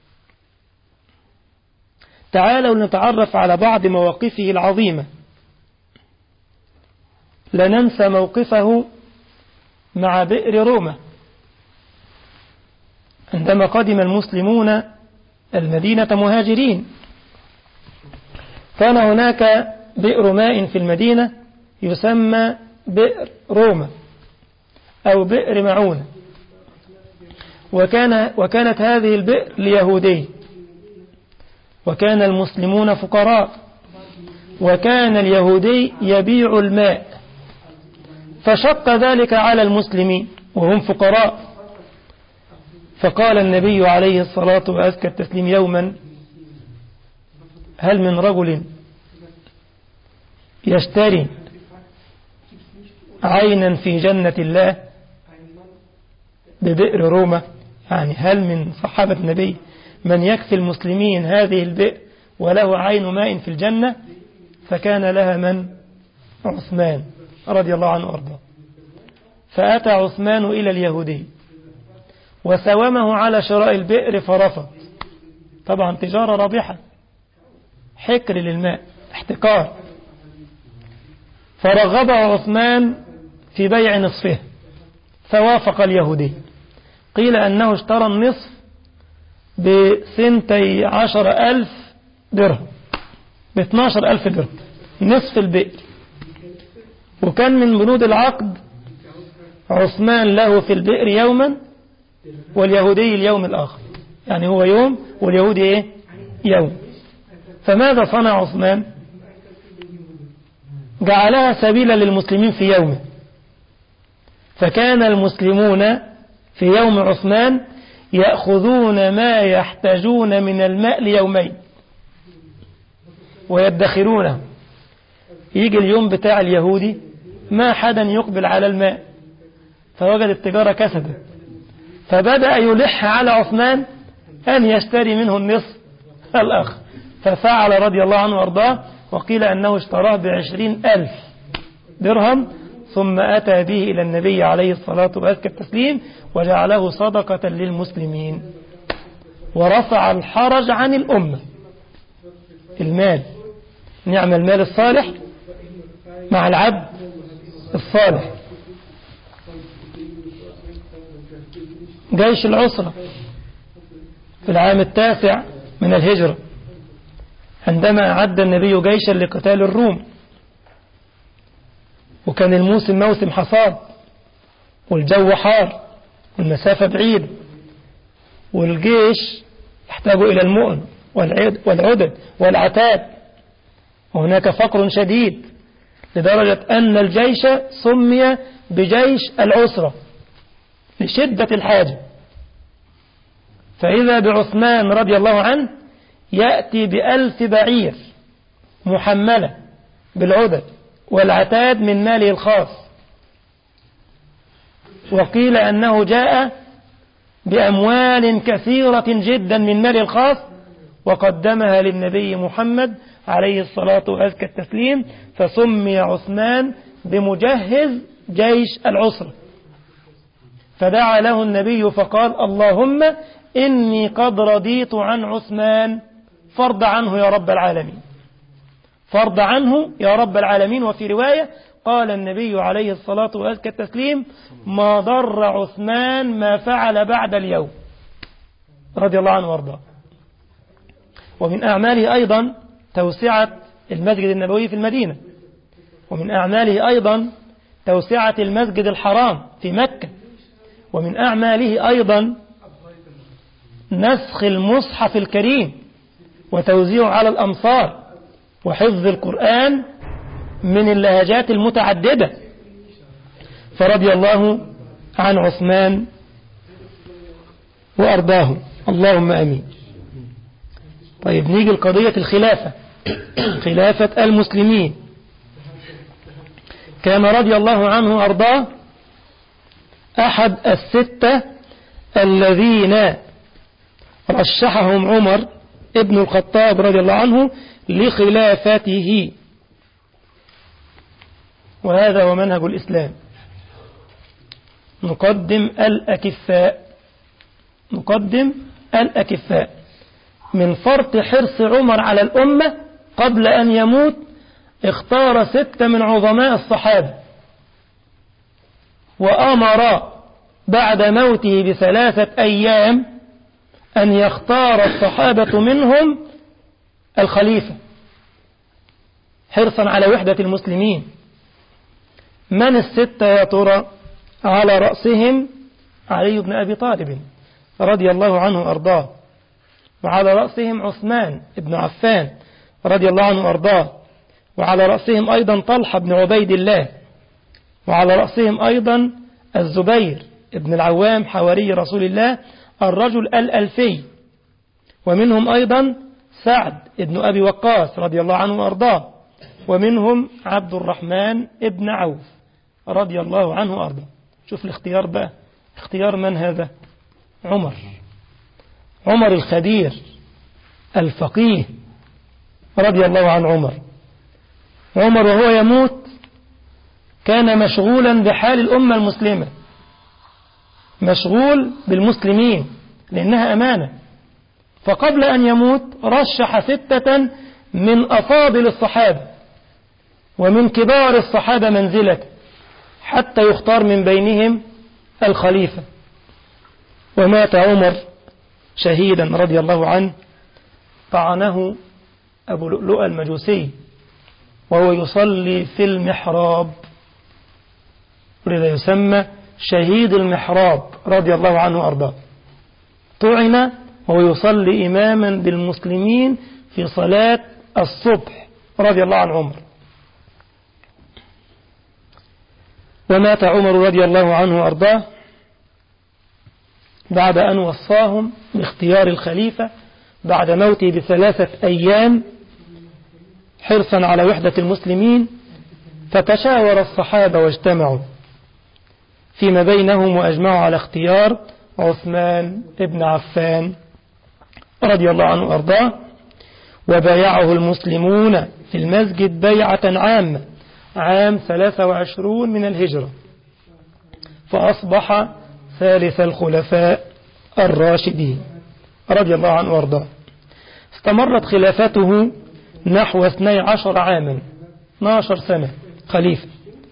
تعالوا لنتعرف على بعض مواقفه العظيمة. لا ننسى موقفه مع بئر روما عندما قدم المسلمون المدينة مهاجرين. كان هناك بئر ماء في المدينة يسمى بئر روما أو بئر معونة، وكانت هذه البئر ليهودي، وكان المسلمون فقراء، وكان اليهودي يبيع الماء، فشق ذلك على المسلمين وهم فقراء. فقال النبي عليه الصلاة وأزكى التسليم يوما هل من رجل يشتري عينا في جنة الله ببئر روما؟ يعني هل من صحابة النبي من يكفي المسلمين هذه البئر وله عين ماء في الجنة؟ فكان لها من؟ عثمان رضي الله عنه وأرضاه. فأتى عثمان إلى اليهودي وسومه على شراء البئر فرفض، طبعا تجارة رابحة، حكر للماء، احتكار. فرغبه عثمان في بيع نصفه فوافق اليهودي. قيل أنه اشترى النصف ب12,000 درهم، ب12,000 درهم نصف البئر. وكان من بنود العقد عثمان له في البئر يوما واليهودي اليوم الآخر، يعني هو يوم واليهودي ايه؟ يوم. فماذا صنع عثمان؟ جعلها سبيلا للمسلمين في يومه، فكان المسلمون في يوم عثمان يأخذون ما يحتاجون من الماء ليومين ويدخرونه. يجي اليوم بتاع اليهودي ما حدا يقبل على الماء، فوجد التجارة كسبت، فبدأ يلح على عثمان أن يشتري منه النصف الآخر، ففعل رضي الله عنه وارضاه. وقيل أنه اشتراه ب20,000 درهم، ثم أتى به إلى النبي عليه الصلاة وأزكى التسليم وجعله صدقة للمسلمين ورفع الحرج عن الأمة. المال، نعم المال الصالح مع العبد الصالح. جيش العسرة في العام 9 من الهجرة عندما أعد النبي جيشا لقتال الروم، وكان الموسم موسم حصاد والجو حار والمسافة بعيدة والجيش يحتاج إلى المؤن والعدد والعتاد، وهناك فقر شديد لدرجة أن الجيش سمي بجيش العسرة لشدة الحاجة. فإذا بعثمان رضي الله عنه يأتي ب1000 بعير محملة بالعدد والعتاد من ماله الخاص. وقيل أنه جاء بأموال كثيرة جدا من ماله الخاص وقدمها للنبي محمد عليه الصلاة وأزكى التسليم، فسمي عثمان بمجهز جيش العسرة. فدعا له النبي فقال اللهم إني قد رضيت عن عثمان فارض عنه يا رب العالمين، فارض عنه يا رب العالمين. وفي رواية قال النبي عليه الصلاة وأزكى التسليم: ما ضر عثمان ما فعل بعد اليوم، رضي الله عنه وارضاه. ومن أعماله أيضا توسعة المسجد النبوي في المدينة، ومن أعماله أيضا توسعة المسجد الحرام في مكة، ومن أعماله أيضا نسخ المصحف الكريم وتوزيعه على الأمصار، وحفظ القرآن من اللهجات المتعددة. فرضي الله عن عثمان وأرضاه، اللهم أمين. طيب نيجي لقضية الخلافة، خلافة المسلمين. كان رضي الله عنه وأرضاه أحد الستة الذين رشحهم عمر ابن الخطاب رضي الله عنه لخلافته، وهذا هو منهج الإسلام. نقدم الأكفاء من فرط حرص عمر على الأمة قبل أن يموت. اختار 6 من عظماء الصحابة، وأمر بعد موته ب3 أيام أن يختار الصحابة منهم الخليفة، حرصا على وحدة المسلمين. من ال6 يا ترى؟ على رأسهم علي بن أبي طالب رضي الله عنه وأرضاه، وعلى رأسهم عثمان بن عفان رضي الله عنه وأرضاه، وعلى رأسهم أيضا طلحة بن عبيد الله، وعلى رأسهم أيضا الزبير بن العوام حواري رسول الله الرجل الألفي، ومنهم أيضا سعد بن أبي وقاص رضي الله عنه وأرضاه، ومنهم عبد الرحمن بن عوف رضي الله عنه وأرضاه. شوف الاختيار بقى، اختيار من هذا؟ عمر الخبير الفقيه رضي الله عن عمر. وهو يموت كان مشغولا بحال الأمة المسلمة، مشغول بالمسلمين لأنها أمانة. فقبل أن يموت رشح 6 من أفاضل الصحابة ومن كبار الصحابة منزلة حتى يختار من بينهم الخليفة. ومات عمر شهيدا رضي الله عنه، طعنه أبو لؤلؤ المجوسي وهو يصلي في المحراب، ولذا يسمى شهيد المحراب رضي الله عنه وأرضاه. طعن وهو يصلي إماما بالمسلمين في صلاة الصبح رضي الله عن عمر. ومات عمر رضي الله عنه وأرضاه بعد أن وصاهم باختيار الخليفة بعد موته ب3 أيام، حرصا على وحدة المسلمين. فتشاور الصحابة واجتمعوا فيما بينهم وأجمعوا على اختيار عثمان بن عفان رضي الله عنه وأرضاه، وبايعه المسلمون في المسجد بيعة عامة عام 23 من الهجرة، فأصبح ثالث الخلفاء الراشدين رضي الله عنه وارضاه. استمرت خلافته نحو 12 عاما، 12 سنة خليفة.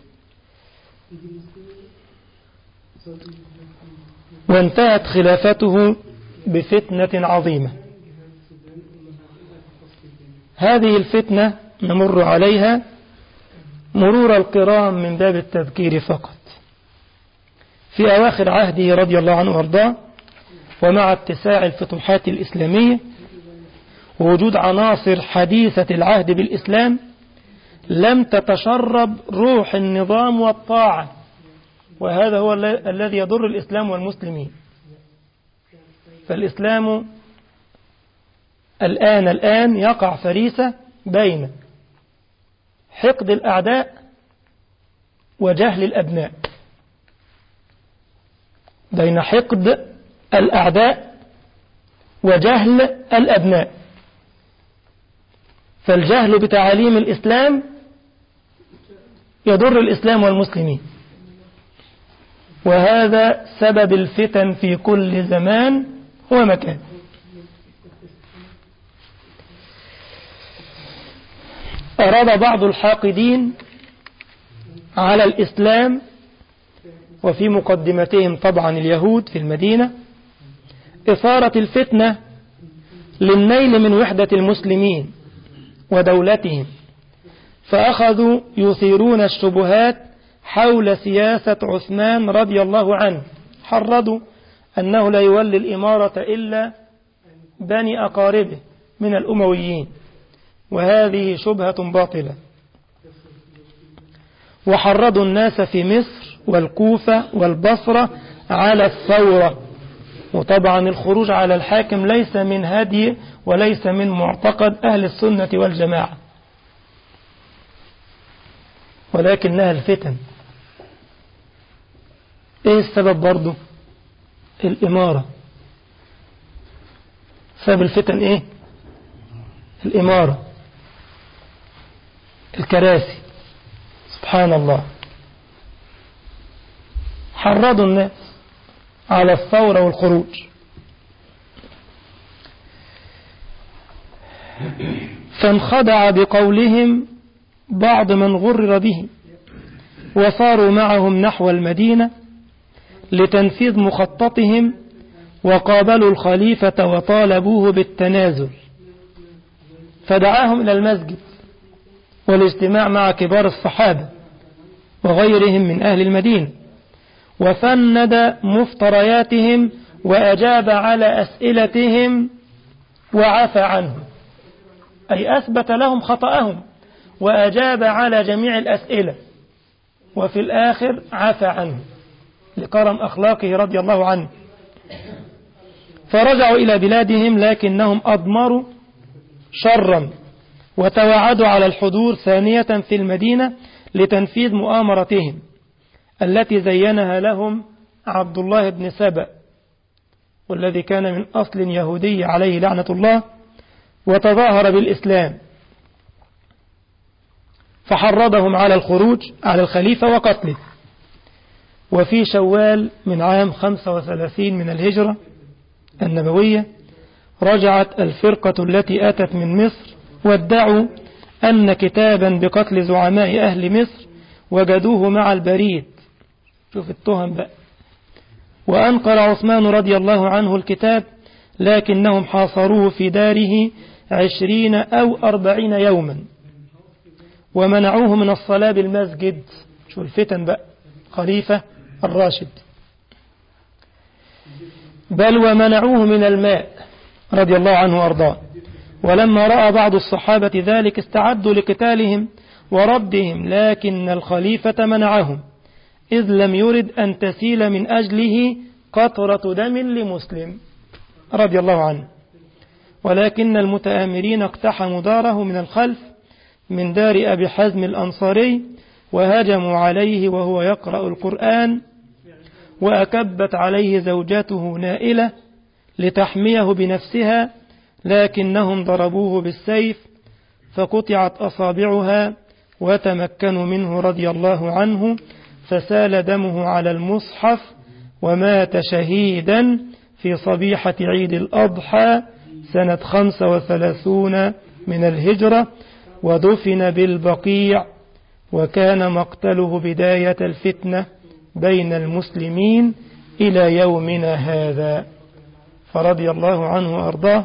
وانتهت خلافته بفتنة عظيمة. هذه الفتنة نمر عليها مرور الكرام من باب التذكير فقط. في أواخر عهده رضي الله عنه وارضاه، ومع اتساع الفتوحات الإسلامية ووجود عناصر حديثة العهد بالإسلام، لم تتشرب روح النظام والطاعة، وهذا هو الذي يضر الإسلام والمسلمين. فالإسلام الآن يقع فريسة بين حقد الأعداء وجهل الأبناء، بين حقد الأعداء وجهل الأبناء. فالجهل بتعاليم الإسلام يضر الإسلام والمسلمين، وهذا سبب الفتن في كل زمان ومكان. أراد بعض الحاقدين على الإسلام، وفي مقدمتهم طبعا اليهود في المدينة، إثارة الفتنة للنيل من وحدة المسلمين ودولتهم، فأخذوا يثيرون الشبهات حول سياسة عثمان رضي الله عنه، حرضوا أنه لا يولي الإمارة إلا بني أقاربه من الأمويين، وهذه شبهة باطلة. وحرضوا الناس في مصر والكوفة والبصرة على الثورة، وطبعا الخروج على الحاكم ليس من هدي وليس من معتقد أهل السنة والجماعة، ولكنها الفتن. ايه السبب برضو؟ الإمارة. سبب الفتن ايه؟ الإمارة، الكراسي. سبحان الله. حرضوا الناس على الثورة والخروج، فانخدع بقولهم بعض من غرر به، وصاروا معهم نحو المدينة لتنفيذ مخططهم، وقابلوا الخليفة وطالبوه بالتنازل، فدعاهم إلى المسجد والاجتماع مع كبار الصحابة وغيرهم من أهل المدينة، وفند مفترياتهم وأجاب على أسئلتهم وعفى عنهم، أي أثبت لهم خطأهم وأجاب على جميع الأسئلة، وفي الآخر عفى عنهم لكرم أخلاقه رضي الله عنه. فرجعوا إلى بلادهم، لكنهم أضمروا شرا، وتوعدوا على الحضور ثانية في المدينة لتنفيذ مؤامرتهم التي زينها لهم عبد الله بن سبأ، والذي كان من أصل يهودي عليه لعنة الله، وتظاهر بالإسلام، فحرضهم على الخروج على الخليفة وقتله. وفي شوال من عام 35 من الهجرة النبوية رجعت الفرقة التي أتت من مصر، وادعوا أن كتابا بقتل زعماء أهل مصر وجدوه مع البريد. شوف التهم بقى. وأنقر عثمان رضي الله عنه الكتاب، لكنهم حاصروه في داره 20 أو 40 يوما، ومنعوه من الصلاة بالمسجد. شو الفتن بقى، خليفة الراشد. بل ومنعوه من الماء رضي الله عنه وأرضاه. ولما رأى بعض الصحابة ذلك استعدوا لقتالهم وردهم، لكن الخليفة منعهم، إذ لم يرد أن تسيل من أجله قطرة دم لمسلم رضي الله عنه. ولكن المتآمرين اقتحموا داره من الخلف من دار أبي حزم الأنصاري، وهجموا عليه وهو يقرأ القرآن، وأكبت عليه زوجته نائلة لتحميه بنفسها، لكنهم ضربوه بالسيف فقطعت أصابعها، وتمكنوا منه رضي الله عنه، فسال دمه على المصحف، ومات شهيدا في صبيحة عيد الأضحى سنة 35 من الهجرة، ودفن بالبقيع، وكان مقتله بداية الفتنة بين المسلمين إلى يومنا هذا، فرضي الله عنه وأرضاه.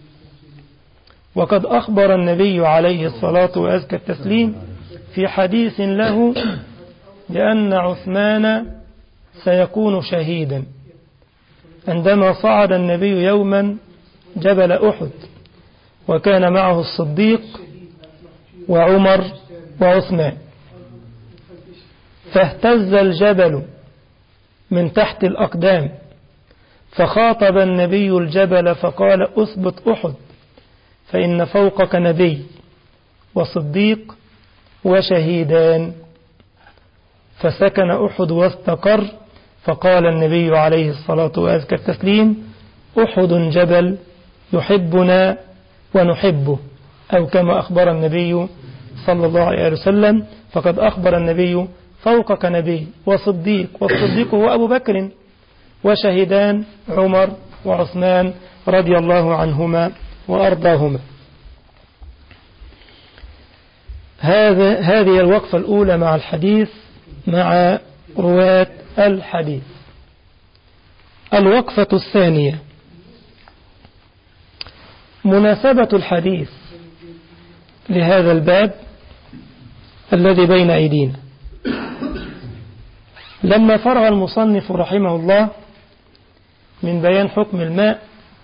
وقد أخبر النبي عليه الصلاة وأزكى التسليم في حديث له بأن عثمان سيكون شهيدا، عندما صعد النبي يوما جبل أحد، وكان معه الصديق وعمر وعثمان، فاهتز الجبل من تحت الأقدام، فخاطب النبي الجبل فقال: أثبت أحد، فإن فوقك نبي وصديق وشهيدان. فسكن أحد واستقر، فقال النبي عليه الصلاة وأزكى التسليم: أحد جبل يحبنا ونحبه، أو كما أخبر النبي صلى الله عليه وسلم. فقد أخبر النبي: فوقك نبي وصديق، والصديق هو أبو بكر، وشهدان عمر وعثمان رضي الله عنهما وأرضاهما. هذه الوقفة الأولى مع الحديث مع رواة الحديث. الوقفة الثانية: مناسبة الحديث لهذا الباب الذي بين أيدينا. لما فرغ المصنف رحمه الله من بيان حكم الماء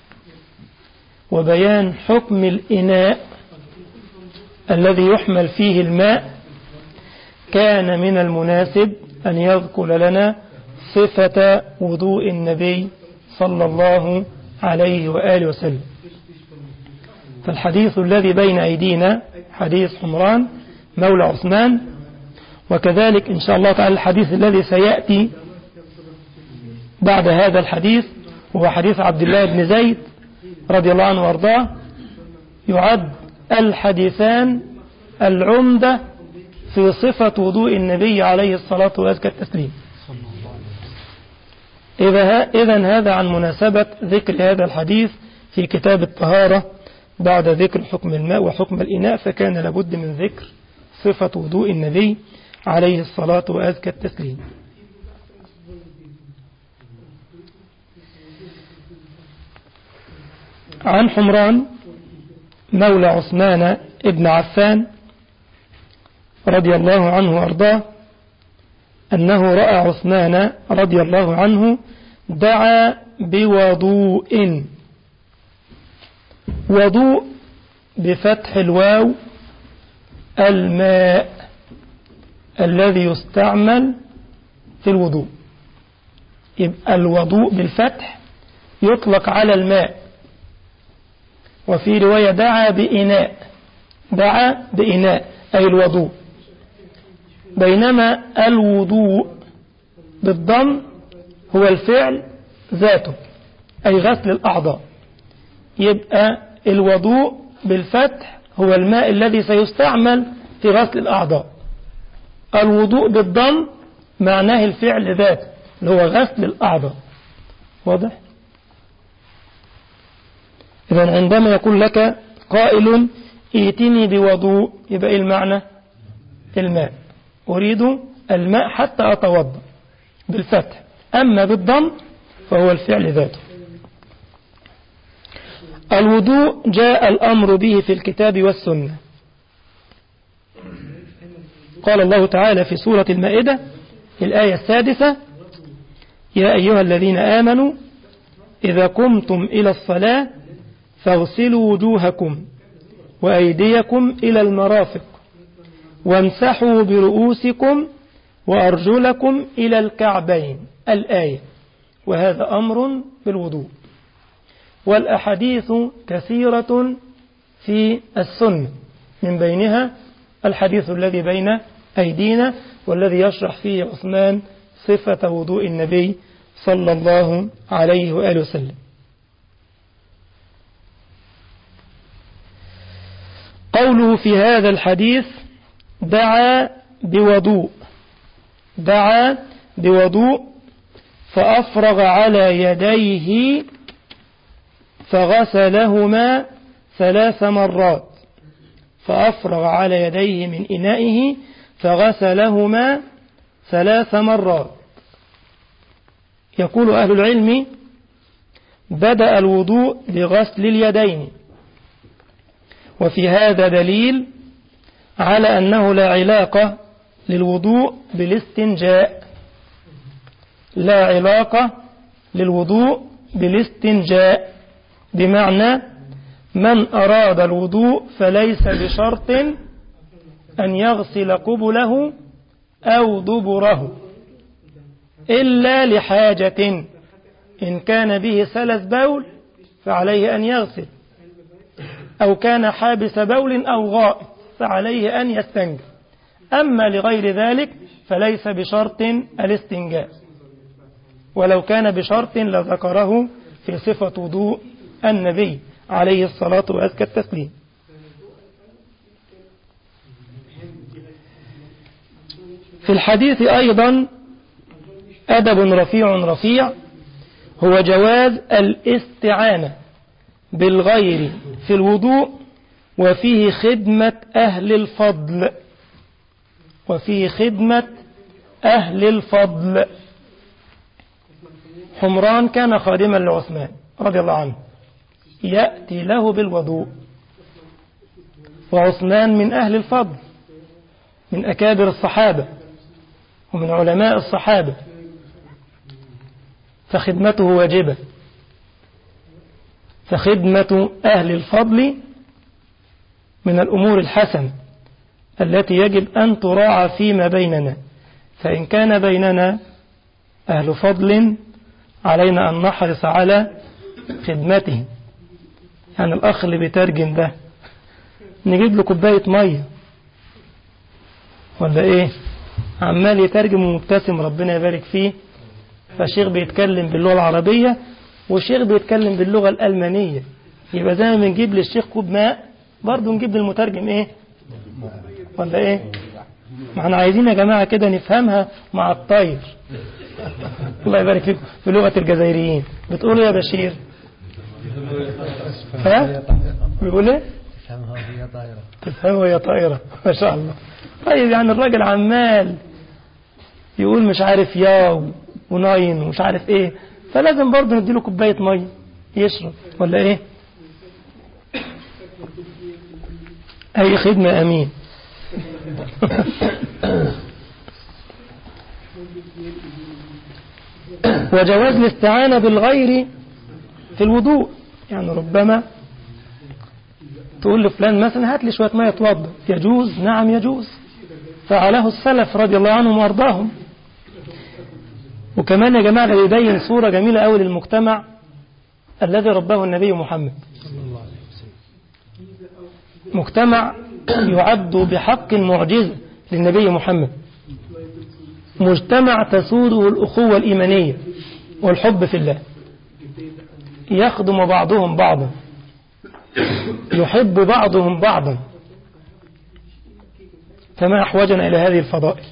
وبيان حكم الإناء الذي يحمل فيه الماء، كان من المناسب أن يذكر لنا صفة وضوء النبي صلى الله عليه وآله وسلم. فالحديث الذي بين أيدينا حديث حمران مولى عثمان، وكذلك إن شاء الله تعالى الحديث الذي سيأتي بعد هذا الحديث هو حديث عبد الله بن زيد رضي الله عنه وارضاه، يعد الحديثان العمدة في صفة وضوء النبي عليه الصلاة والتسليم. إذن هذا عن مناسبة ذكر هذا الحديث في كتاب الطهارة بعد ذكر حكم الماء وحكم الإناء، فكان لابد من ذكر صفة وضوء النبي عليه الصلاة وأزكى التسليم. عن حمران مولى عثمان ابن عفان رضي الله عنه وارضاه أنه رأى عثمان رضي الله عنه دعا بوضوء. وضوء بفتح الواو الماء الذي يستعمل في الوضوء. يبقى الوضوء بالفتح يطلق على الماء. وفي رواية دعا بإناء، دعا بإناء أي الوضوء، بينما الوضوء بالضم هو الفعل ذاته أي غسل الأعضاء. يبقى الوضوء بالفتح هو الماء الذي سيستعمل في غسل الأعضاء. الوضوء بالضم معناه الفعل ذاته اللي هو غسل الأعضاء. واضح؟ إذن عندما يقول لك قائل ائتني بوضوء، يبقى المعنى الماء، أريد الماء حتى أتوضأ بالفتح. أما بالضم فهو الفعل ذاته. الوضوء جاء الأمر به في الكتاب والسنة. قال الله تعالى في سورة المائدة الآية 6: يا أيها الذين آمنوا إذا قمتم إلى الصلاة فاغسلوا وجوهكم وأيديكم إلى المرافق وامسحوا برؤوسكم وأرجلكم إلى الكعبين. الآية. وهذا أمر بالوضوء. والأحاديث كثيرة في السنة، من بينها الحديث الذي بين أيدينا والذي يشرح فيه عثمان صفة وضوء النبي صلى الله عليه وآله وسلم. قوله في هذا الحديث دعا بوضوء، دعا بوضوء فأفرغ على يديه فغسلهما 3 مرات. فأفرغ على يديه من إنائه فغسلهما 3 مرات. يقول أهل العلم بدأ الوضوء بغسل اليدين، وفي هذا دليل على أنه لا علاقة للوضوء بالاستنجاء، لا علاقة للوضوء بالاستنجاء، بمعنى من أراد الوضوء فليس بشرط أن يغسل قبله أو دبره إلا لحاجة. إن كان به سلس بول فعليه أن يغسل، أو كان حابس بول أو غائط فعليه أن يستنجى. أما لغير ذلك فليس بشرط الاستنجاء، ولو كان بشرط لذكره في صفة وضوء النبي عليه الصلاة وأزكى التسليم. في الحديث أيضا أدب رفيع هو جواز الاستعانة بالغير في الوضوء، وفيه خدمة أهل الفضل، وفيه خدمة أهل الفضل. حمران كان خادما لعثمان رضي الله عنه، يأتي له بالوضوء، وعثمان من أهل الفضل، من أكابر الصحابة ومن علماء الصحابة، فخدمته واجبة. فخدمة أهل الفضل من الأمور الحسنة التي يجب أن تراعى فيما بيننا. فإن كان بيننا أهل فضل علينا أن نحرص على خدمته. يعني الأخ اللي بيترجم ده نجيب له كوباية مية ولا إيه؟ عمال يترجم ومبتسم ربنا يبارك فيه. فالشيخ بيتكلم باللغة العربية والشيخ بيتكلم باللغة الألمانية، يبقى زي ما بنجيب للشيخ كوب ماء برضه نجيب للمترجم إيه ولا إيه؟ ما احنا عايزين يا جماعة كده نفهمها مع الطير. الله يبارك فيكم. في لغة الجزائريين بتقولوا يا بشير؟ ها؟ بيقول ايه؟ تفهمها وهي طائرة. تفهمها وهي طائرة، ما شاء الله. طيب يعني الراجل عمال يقول مش عارف يا وناين ومش عارف ايه، فلازم برضه نديله كوباية مية يشرب ولا ايه؟ اي خدمة امين. وجواز الاستعانة بالغير في الوضوء. يعني ربما تقول لفلان مثلا هات لي شوية مية اتوضى، يجوز؟ نعم يجوز، فعله السلف رضي الله عنهم وارضاهم. وكمان يا جماعة يبين صورة جميلة أوي للمجتمع الذي رباه النبي محمد. مجتمع يعد بحق معجزة للنبي محمد، مجتمع تسوده الأخوة الإيمانية والحب في الله، يخدم بعضهم بعضا، يحب بعضهم بعضا. فما أحوجنا إلى هذه الفضائل.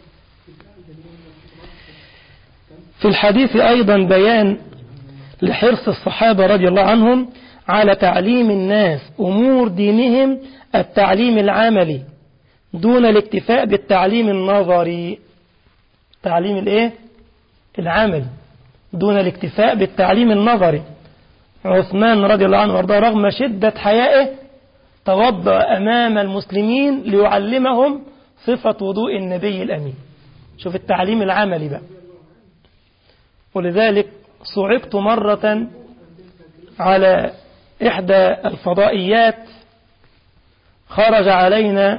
في الحديث أيضا بيان لحرص الصحابة رضي الله عنهم على تعليم الناس أمور دينهم التعليم العملي دون الاكتفاء بالتعليم النظري. تعليم الايه؟ العملي دون الاكتفاء بالتعليم النظري. عثمان رضي الله عنه وارضاه رغم شدة حيائه توضأ أمام المسلمين ليعلمهم صفة وضوء النبي الأمين. شوف التعليم العملي بقى. ولذلك صعقت مرة على إحدى الفضائيات، خرج علينا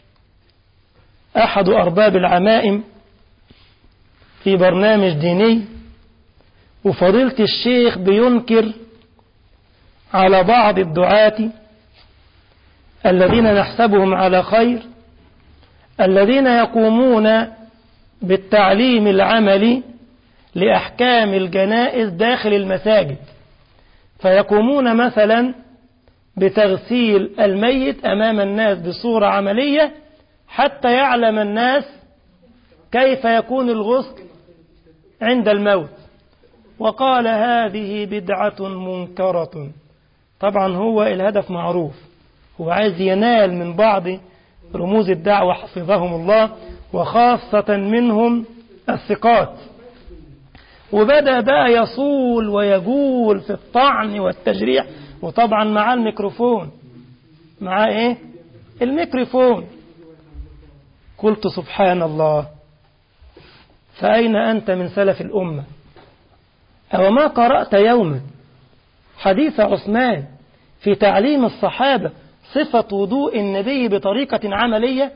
أحد أرباب العمائم في برنامج ديني، وفضيلة الشيخ بينكر على بعض الدعاة الذين نحسبهم على خير، الذين يقومون بالتعليم العملي لأحكام الجنائز داخل المساجد، فيقومون مثلا بتغسيل الميت أمام الناس بصورة عملية حتى يعلم الناس كيف يكون الغسل عند الموت. وقال هذه بدعة منكرة. طبعا هو الهدف معروف، هو عايز ينال من بعض رموز الدعوة حفظهم الله، وخاصة منهم الثقات. وبدأ بقى يصول ويجول في الطعن والتجريح، وطبعا مع الميكروفون. مع ايه؟ الميكروفون. قلت سبحان الله، فأين أنت من سلف الأمة؟ أو ما قرأت يوما حديث عثمان في تعليم الصحابة صفة وضوء النبي بطريقة عملية؟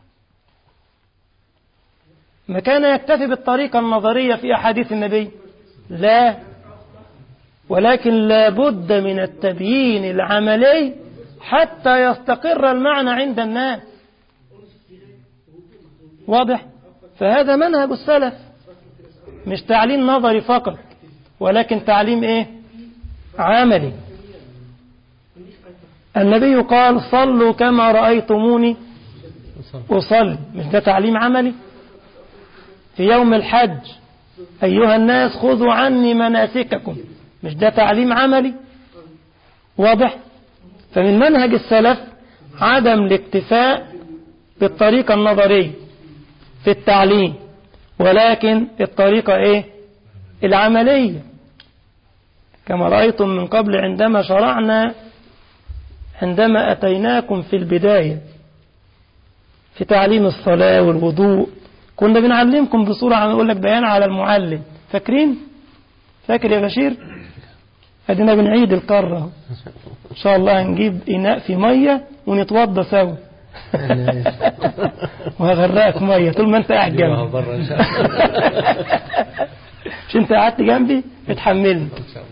ما كان يكتفي بالطريقة النظرية في أحاديث النبي، لا، ولكن لا بد من التبيين العملي حتى يستقر المعنى عند الناس. واضح؟ فهذا منهج السلف، مش تعليم نظري فقط، ولكن تعليم ايه؟ عملي. النبي قال صلوا كما رأيتموني أصلي، مش ده تعليم عملي؟ في يوم الحج أيها الناس خذوا عني مناسككم، مش ده تعليم عملي؟ واضح؟ فمن منهج السلف عدم الاكتفاء بالطريقة النظرية في التعليم، ولكن الطريقة إيه؟ العملية، كما رأيتم من قبل عندما أتيناكم في البداية في تعليم الصلاة والوضوء، كنا بنعلمكم بصورة نقول لك بيان على المعلم. فاكرين؟ فاكر يا بشير؟ أدينا بنعيد القارة إن شاء الله. هنجيب إناء في مية ونتوضى سوا وهغرقك مية طول ما أنت قاعد جنبي. مش أنت قعدت جنبي؟ اتحملني.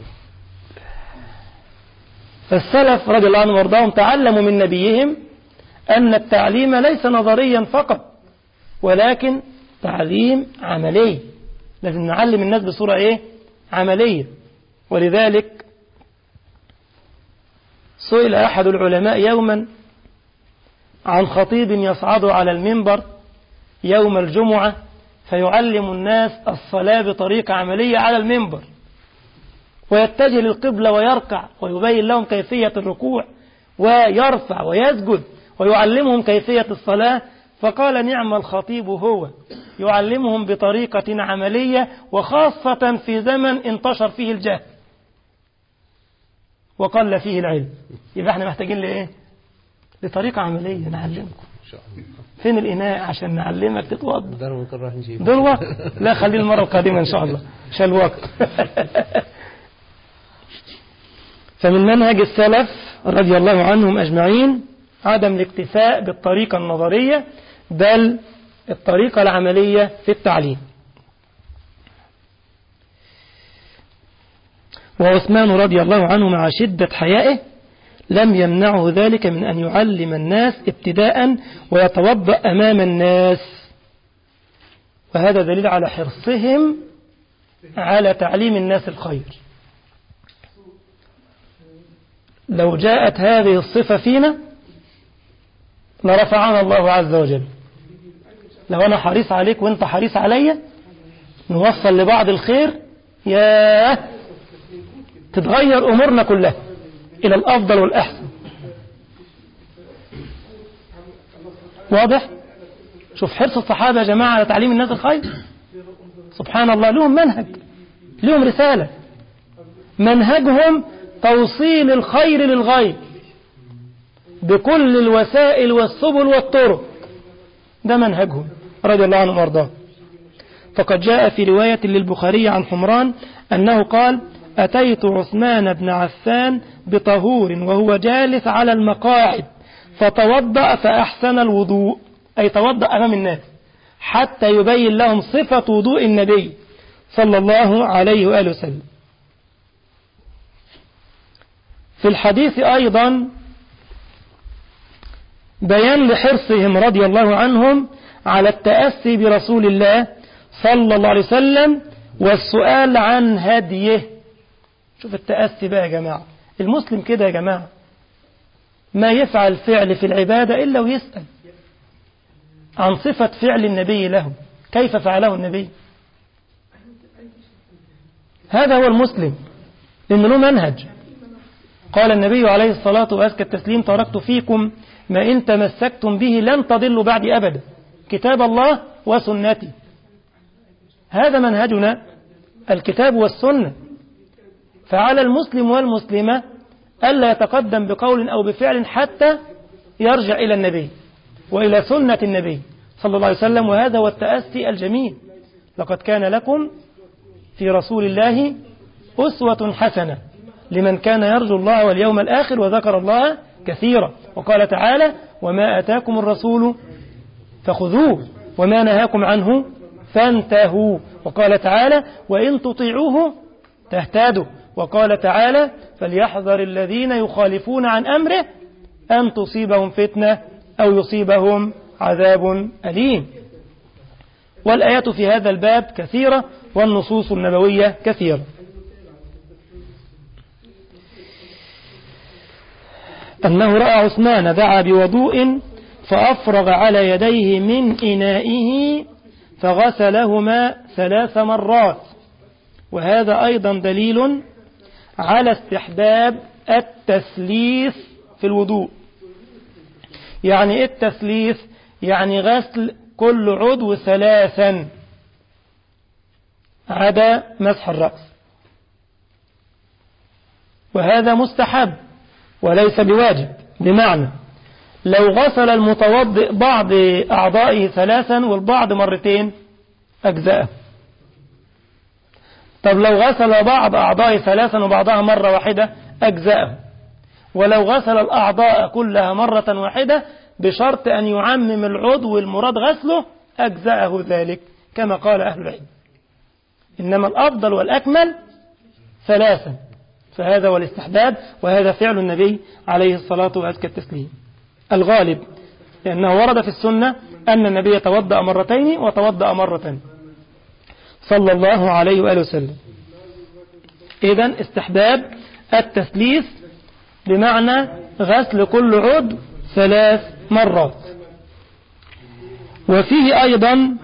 فالسلف رضي الله عنهم وارضاهم تعلموا من نبيهم أن التعليم ليس نظريا فقط، ولكن تعليم عملي. لازم نعلم الناس بصورة إيه؟ عملية. ولذلك سئل أحد العلماء يوما عن خطيب يصعد على المنبر يوم الجمعة فيعلم الناس الصلاة بطريقة عملية على المنبر، ويتجه للقبلة ويركع ويبين لهم كيفية الركوع ويرفع ويسجد ويعلمهم كيفية الصلاة. فقال نعم الخطيب هو، يعلمهم بطريقة عملية، وخاصة في زمن انتشر فيه الجهل وقل فيه العلم. يبقى احنا محتاجين لإيه؟ لطريقة عملية نعلمكم. فين الإناء عشان نعلمك تتوضى؟ دول وقت. لا خليه المرة القادمة إن شاء الله، مش الوقت. فمن منهج السلف رضي الله عنهم أجمعين عدم الاكتفاء بالطريقة النظرية، بل الطريقة العملية في التعليم. وعثمان رضي الله عنه مع شدة حيائه لم يمنعه ذلك من أن يعلم الناس ابتداء ويتوضأ أمام الناس، وهذا دليل على حرصهم على تعليم الناس الخير. لو جاءت هذه الصفة فينا لرفعنا الله عز وجل. لو أنا حريص عليك وأنت حريص عليا نوصل لبعض الخير، ياه تتغير أمورنا كلها إلى الأفضل والأحسن. واضح؟ شوف حرص الصحابة يا جماعة على تعليم الناس الخير. سبحان الله، لهم منهج، لهم رسالة، منهجهم توصيل الخير للغير بكل الوسائل والسبل والطرق. ده منهجهم رضي الله عنهم وارضاهم. فقد جاء في رواية للبخاري عن حمران أنه قال: أتيت عثمان بن عفان بطهور وهو جالس على المقاعد فتوضأ فأحسن الوضوء، أي توضأ أمام الناس حتى يبين لهم صفة وضوء النبي صلى الله عليه وآله وسلم. في الحديث أيضا بيان لحرصهم رضي الله عنهم على التأسي برسول الله صلى الله عليه وسلم والسؤال عن هديه. شوف التأسي بقى يا جماعة، المسلم كده يا جماعة ما يفعل فعل في العبادة إلا ويسأل عن صفة فعل النبي له، كيف فعله النبي. هذا هو المسلم، لأنه له منهج. قال النبي عليه الصلاة وأزكى التسليم: تركت فيكم ما إن تمسكتم به لن تضلوا بعدي أبدا، كتاب الله وسنتي. هذا منهجنا، الكتاب والسنة. فعلى المسلم والمسلمة ألا يتقدم بقول أو بفعل حتى يرجع إلى النبي وإلى سنة النبي صلى الله عليه وسلم. وهذا هو التأسي الجميل. لقد كان لكم في رسول الله أسوة حسنة لمن كان يرجو الله واليوم الآخر وذكر الله كثيرا. وقال تعالى: وما أتاكم الرسول فخذوه وما نهاكم عنه فانتهوا. وقال تعالى: وإن تطيعوه تهتدوا. وقال تعالى: فليحذر الذين يخالفون عن أمره أن تصيبهم فتنة أو يصيبهم عذاب أليم. والآيات في هذا الباب كثيرة والنصوص النبوية كثيرة. أنه رأى عثمان دعا بوضوء فأفرغ على يديه من إنائه فغسلهما 3 مرات. وهذا أيضا دليل على استحباب التثليث في الوضوء. يعني إيه التثليث؟ يعني غسل كل عضو 3. عدا مسح الرأس، وهذا مستحب وليس بواجب. بمعنى لو غسل المتوضئ بعض أعضائه 3 والبعض 2 مرات أجزاءه. طب لو غسل بعض أعضائه 3 وبعضها 1 واحدة أجزاءه. ولو غسل الأعضاء كلها 1 واحدة بشرط أن يعمم العضو المراد غسله أجزاءه ذلك، كما قال أهل العلم. إنما الأفضل والأكمل 3، فهذا والاستحباب، وهذا فعل النبي عليه الصلاة وأزكى التسليم. الغالب لأنه ورد في السنة أن النبي توضأ 2 مرات وتوضأ 1 مرة صلى الله عليه وآله وسلم. إذن استحباب التثليث بمعنى غسل كل عضو 3 مرات. وفيه أيضا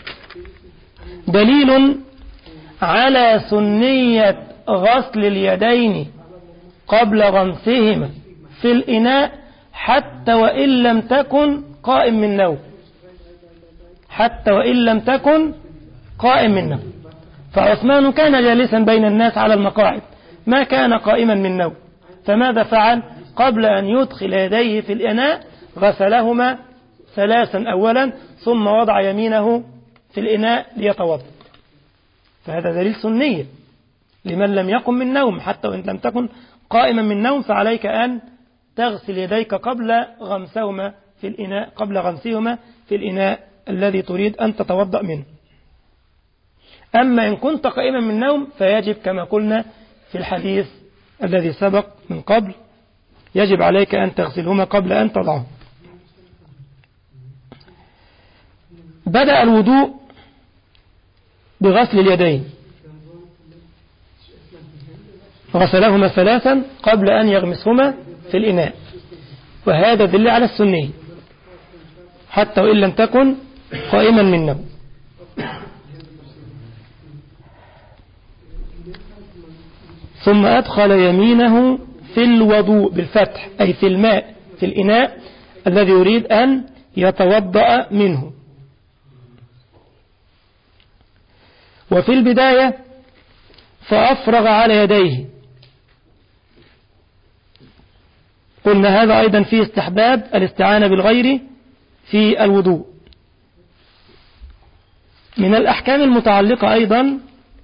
دليل على سنية غسل اليدين قبل غمسهما في الإناء حتى وإن لم تكن قائم من نوم، حتى وإن لم تكن قائم من نوم. فعثمان كان جالسا بين الناس على المقاعد ما كان قائما من نوم، فماذا فعل؟ قبل أن يدخل يديه في الإناء غسلهما 3 أولا، ثم وضع يمينه في الإناء ليتوضأ. فهذا دليل سنية لمن لم يقم من نوم، حتى وإن لم تكن قائما من نوم فعليك أن تغسل يديك قبل غمسهما في الإناء، قبل غمسهما في الإناء الذي تريد أن تتوضأ منه. أما إن كنت قائما من نوم فيجب كما قلنا في الحديث الذي سبق من قبل، يجب عليك أن تغسلهما قبل أن تضعهم. بدأ الوضوء بغسل اليدين، غسلهما 3 قبل أن يغمسهما في الإناء، وهذا دليل على السنية حتى وإن لم تكن قائما من نوم. ثم أدخل يمينه في الوضوء بالفتح، أي في الماء في الإناء الذي يريد أن يتوضأ منه. وفي البداية فأفرغ على يديه. قلنا هذا أيضا فيه استحباب الاستعانة بالغير في الوضوء. من الأحكام المتعلقة أيضا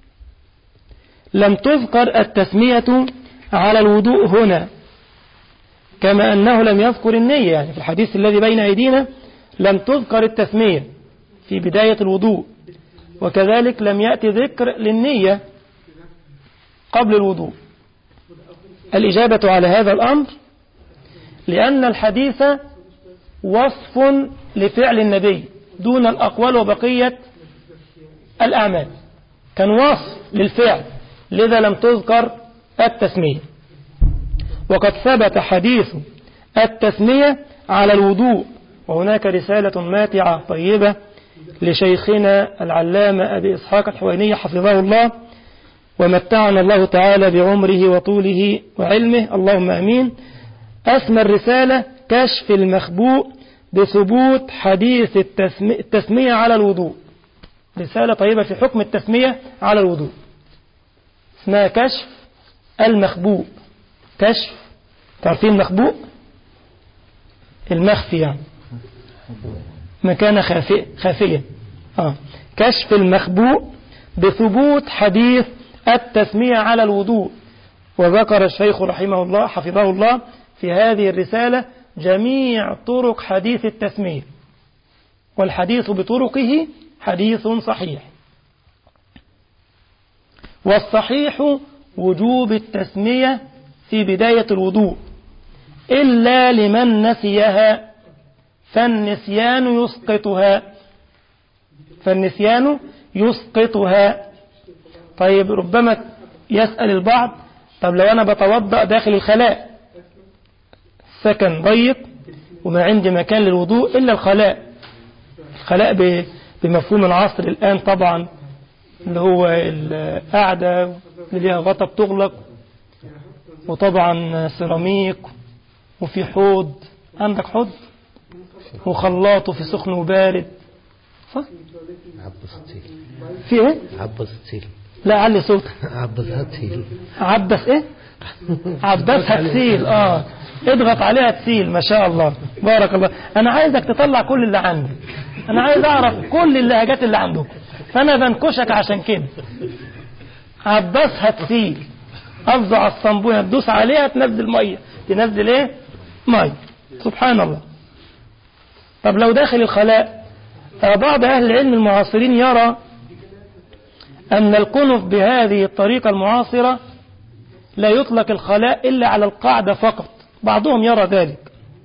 لم تذكر التسمية على الوضوء هنا، كما أنه لم يذكر النية، يعني في الحديث الذي بين أيدينا لم تذكر التسمية في بداية الوضوء، وكذلك لم يأتي ذكر للنية قبل الوضوء. الإجابة على هذا الأمر لأن الحديث وصف لفعل النبي دون الأقوال وبقية الأعمال، كان وصف للفعل، لذا لم تذكر التسمية. وقد ثبت حديث التسمية على الوضوء، وهناك رسالة ماتعة طيبة لشيخنا العلامة أبي إسحاق الحويني حفظه الله ومتعنا الله تعالى بعمره وطوله وعلمه، اللهم أمين. اسم الرسالة كشف المخبوء بثبوت حديث التسمية على الوضوء. رسالة طيبة في حكم التسمية على الوضوء، اسمها كشف المخبوء. كشف، تعرفين المخبوء؟ المخفي، يعني مكان خافية. كشف المخبوء بثبوت حديث التسمية على الوضوء. وذكر الشيخ رحمه الله حفظه الله في هذه الرسالة جميع طرق حديث التسمية، والحديث بطرقه حديث صحيح. والصحيح وجوب التسمية في بداية الوضوء إلا لمن نسيها، فالنسيان يسقطها. طيب ربما يسأل البعض، طب لو أنا بتوضأ داخل الخلاء، سكن ضيق وما عندي مكان للوضوء إلا الخلاء بمفهوم العصر الآن طبعا، اللي هو القعدة اللي ليها غطا بتغلق، وطبعا سيراميك، وفي حوض، عندك حوض وخلاط، وفي سخن وبارد، صح؟ عبس التيل. في ايه؟ عبس التيل. لا علي صوت. عبسها التيل. عبس ايه؟ عبسها تسيل. اضغط عليها تسيل. ما شاء الله بارك الله. انا عايزك تطلع كل اللي عندك، انا عايز اعرف كل اللهجات اللي عندكم، فانا بنكشك عشان كده. عبسها تسيل، افظع الصنبونة تدوس عليها تنزل مية، تنزل ايه؟ مية. سبحان الله. طب لو داخل الخلاء، بعض اهل العلم المعاصرين يرى ان الكنف بهذه الطريقة المعاصرة لا يطلق الخلاء إلا على القاعدة فقط، بعضهم يرى ذلك،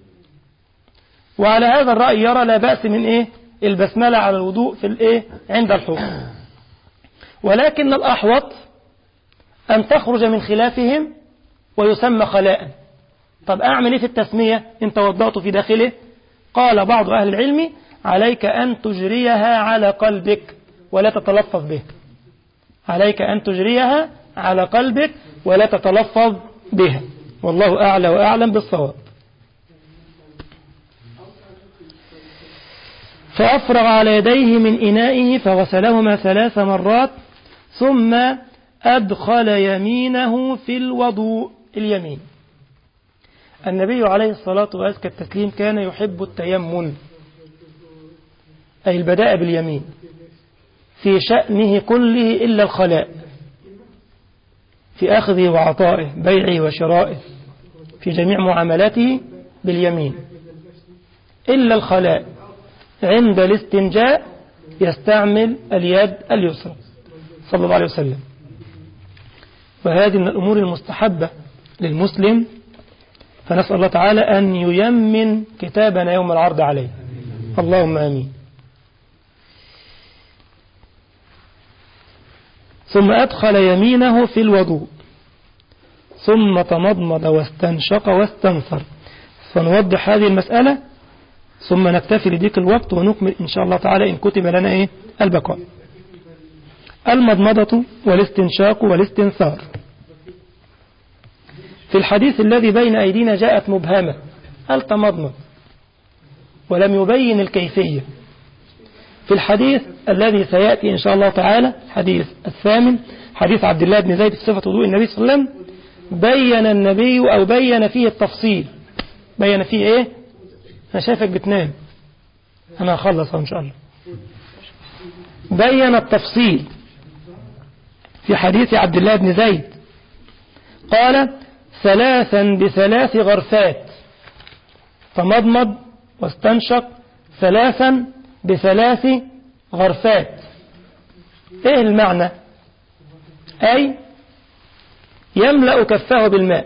وعلى هذا الرأي يرى لا بأس من إيه؟ البسملة على الوضوء في الإيه؟ عند الحوض، ولكن الأحوط أن تخرج من خلافهم ويسمى خلاء. طب أعمل إيه في التسمية إن توضأت في داخله؟ قال بعض أهل العلم عليك أن تجريها على قلبك ولا تتلفظ به، عليك أن تجريها على قلبك ولا تتلفظ بها، والله أعلى وأعلم بالصواب. فأفرغ على يديه من إنائه فغسلهما 3 مرات ثم أدخل يمينه في الوضوء. اليمين، النبي عليه الصلاة والسلام كان يحب التيمم، أي البداء باليمين في شأنه كله إلا الخلاء، في أخذه وعطائه، بيعه وشرائه، في جميع معاملاته باليمين إلا الخلاء. عند الاستنجاء يستعمل اليد اليسرى صلى الله عليه وسلم. وهذه من الأمور المستحبة للمسلم، فنسأل الله تعالى أن ييمن كتابنا يوم العرض عليه، اللهم آمين. ثم أدخل يمينه في الوضوء ثم تمضمض واستنشق واستنثر. فنوضح هذه المسألة ثم نكتفي لضيق الوقت ونكمل إن شاء الله تعالى إن كتب لنا البقاء. المضمضة والاستنشاق والاستنثار. في الحديث الذي بين أيدينا جاءت مبهمة، هل تمضمض؟ ولم يبين الكيفية. في الحديث الذي سيأتي إن شاء الله تعالى حديث 8 حديث عبد الله بن زيد في صفة وضوء النبي صلى الله عليه وسلم بين النبي أو بين فيه التفصيل. بين فيه إيه؟ أنا شايفك بتنام، أنا هخلص إن شاء الله. بين التفصيل في حديث عبد الله بن زيد قال 3 ب3 غرفات، فمضمض واستنشق 3 ب3 غرفات. ايه المعنى؟ اي يملأ كفه بالماء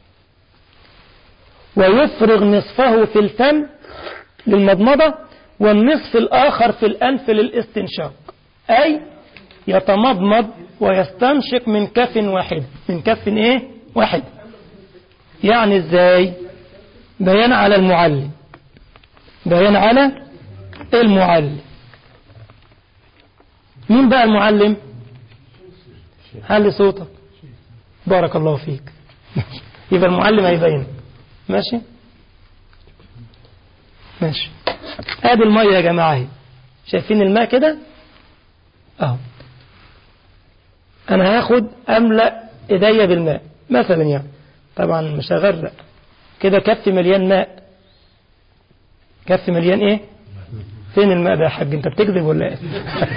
ويفرغ نصفه في الفم للمضمضة والنصف الآخر في الأنف للاستنشاق، أي يتمضمض ويستنشق من كف واحد، من كف واحد. يعني ازاي؟ بيان على المعلم، بيان على المعلم. مين بقى المعلم؟ علي صوتك، بارك الله فيك. يبقى المعلم هيبين. ماشي ماشي. ادي المية يا جماعة اهي، شايفين الماء كده اهو. انا هاخد املأ ايديا بالماء مثلا، يعني طبعا مش هغرق كده، كف مليان ماء، كف مليان فين الماء ده يا حاج؟ انت بتكذب ولا ايه؟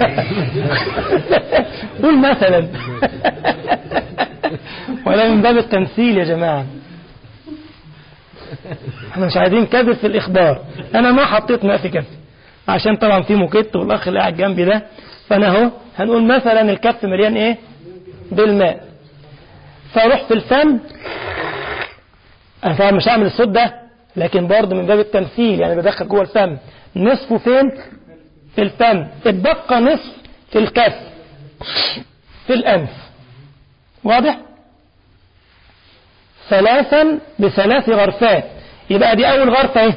قول مثلا. ولا من باب التمثيل يا جماعة، احنا مش عايزين كذب في الإخبار. أنا ما حطيت ماء في كفي عشان طبعا في موكيت والأخ اللي قاعد جنبي ده، فأنا اهو هنقول مثلا الكف مليان بالماء، فاروح في الفم. أنا طبعا مش هعمل الصوت ده، لكن برضه من باب التمثيل، يعني بدخل جوه الفم. نصفه فين؟ في الفم، اتبقى نصف في الكف في الأنف. واضح؟ 3 ب3 غرفات. يبقى دي أول غرفة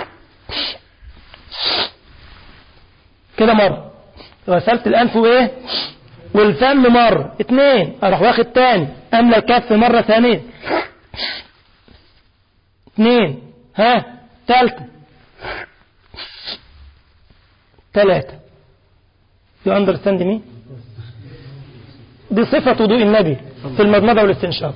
كده مرة، غسلت الأنف والفم مرة. 2 أروح واخد تاني، أملى الكف مرة ثانية. 2 ثالثة 3 You understand me؟ دي صفة وضوء النبي في المضمضة والاستنشاق،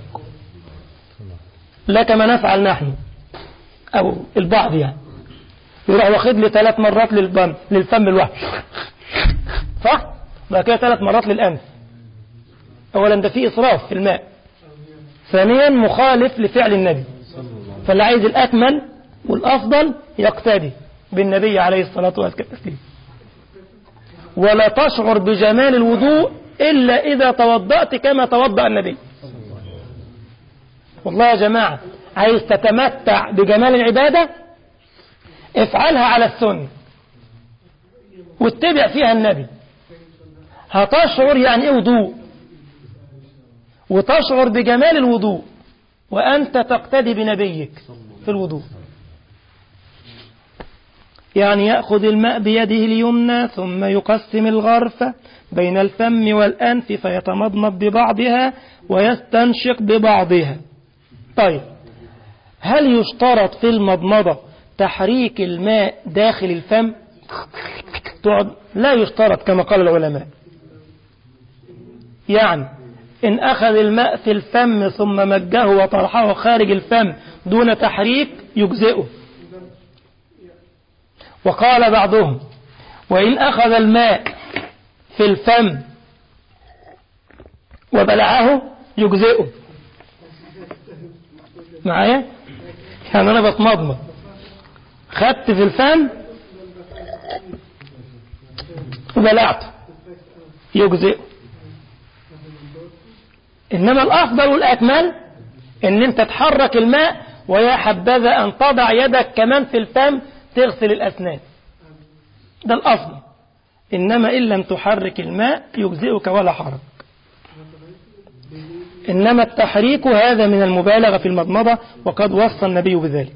لا كما نفعل نحن أو البعض يعني يروح واخد لي 3 مرات للفم الواحد، صح؟ بعد كده 3 مرات للأنف. أولا ده فيه إسراف في الماء، ثانيا مخالف لفعل النبي، فاللي عايز الأكمل والأفضل يقتدي بالنبي عليه الصلاة والسلام. ولا تشعر بجمال الوضوء إلا إذا توضأت كما توضأ النبي. والله يا جماعة، عايز تتمتع بجمال العبادة افعلها على السنة واتبع فيها النبي، هتشعر يعني ايه وضوء، وتشعر بجمال الوضوء وأنت تقتدي بنبيك في الوضوء. يعني يأخذ الماء بيده اليمنى ثم يقسم الغرف بين الفم والأنف فيتمضمض ببعضها ويستنشق ببعضها. طيب، هل يشترط في المضمضة تحريك الماء داخل الفم؟ لا يشترط كما قال العلماء. يعني إن أخذ الماء في الفم ثم مجه وطرحه خارج الفم دون تحريك يجزئه. وقال بعضهم: وإن أخذ الماء في الفم وبلعه يجزئه. معايا؟ يعني أنا بتمضمض، خدت في الفم وبلعته يجزئه. إنما الأفضل والأكمل إن أنت تحرك الماء، ويا حبذا أن تضع يدك كمان في الفم تغسل الأسنان، ده الأفضل. إنما إن لم تحرك الماء يجزئك ولا حرج. إنما التحريك هذا من المبالغة في المضمضة، وقد وصى النبي بذلك.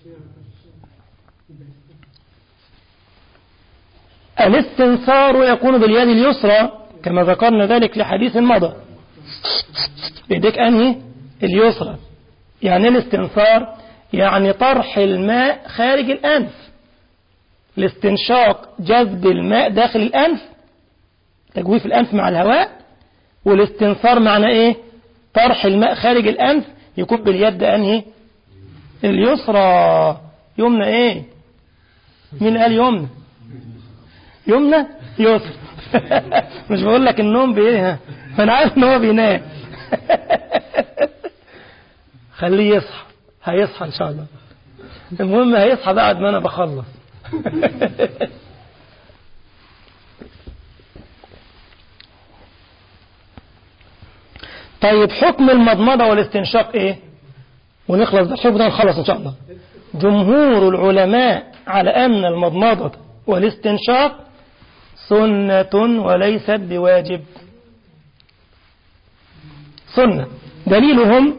الاستنثار يكون باليد اليسرى كما ذكرنا ذلك لحديث مضى. بيديك أنهي؟ اليسرى. يعني الاستنثار يعني طرح الماء خارج الأنف. الاستنشاق جذب الماء داخل الأنف، تجويف الأنف مع الهواء. والاستنثار معنى إيه؟ طرح الماء خارج الأنف، يكون باليد أنهي؟ اليسرى. يمنى إيه؟ مين قال يمنى؟ يمنى يسرى. مش بقول لك النوم بإيه؟ فأنا عارف إن هو بينام. خليه يصحى، هيصحى إن شاء الله. المهم هيصحى بعد ما أنا بخلص. طيب، حكم المضمضة والاستنشاق إيه؟ ونخلص الحكم ده نخلص إن شاء الله. جمهور العلماء على أن المضمضة والاستنشاق سنة وليست بواجب. سنة. دليلهم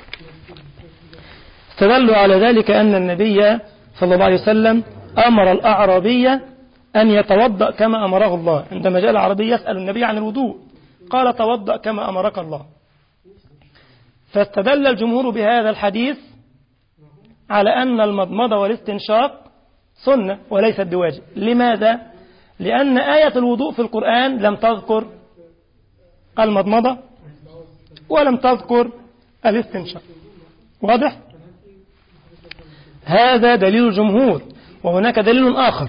استدلوا على ذلك أن النبي صلى الله عليه وسلم أمر الأعرابي أن يتوضأ كما أمره الله. عندما جاء الأعرابي يسأل النبي عن الوضوء قال: توضأ كما أمرك الله. فاستدل الجمهور بهذا الحديث على أن المضمضة والاستنشاق سنة وليست بواجب. لماذا؟ لأن آية الوضوء في القرآن لم تذكر المضمضة ولم تذكر الاستنشاق. واضح؟ هذا دليل الجمهور. وهناك دليل آخر،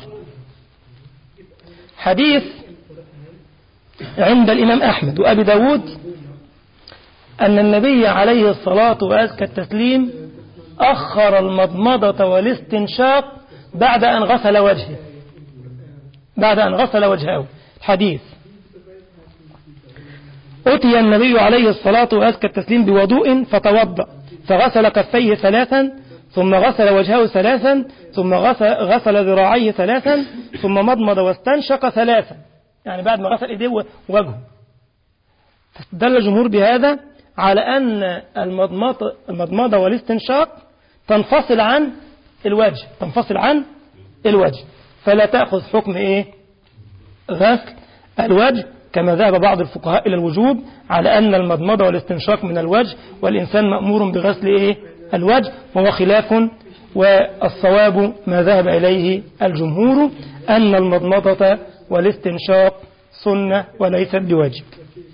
حديث عند الإمام أحمد وأبي داود أن النبي عليه الصلاة وأزكى التسليم أخر المضمضة والاستنشاق بعد أن غسل وجهه، بعد أن غسل وجهه. الحديث: أتي النبي عليه الصلاة وأزكى التسليم بوضوء فتوضأ فغسل كفيه 3 ثم غسل وجهه 3 ثم غسل ذراعيه 3 ثم مضمض واستنشق 3، يعني بعد ما غسل إيديه ووجهه. فاستدل الجمهور بهذا على أن المضمضة والاستنشاق تنفصل عن الوجه، تنفصل عن الوجه، فلا تأخذ حكم إيه؟ غسل الوجه، كما ذهب بعض الفقهاء إلى الوجوب على أن المضمضة والاستنشاق من الوجه، والإنسان مأمور بغسل إيه؟ الوجه، وهو خلاف. والصواب ما ذهب إليه الجمهور أن المضمضة والاستنشاق سنة وليست بواجب.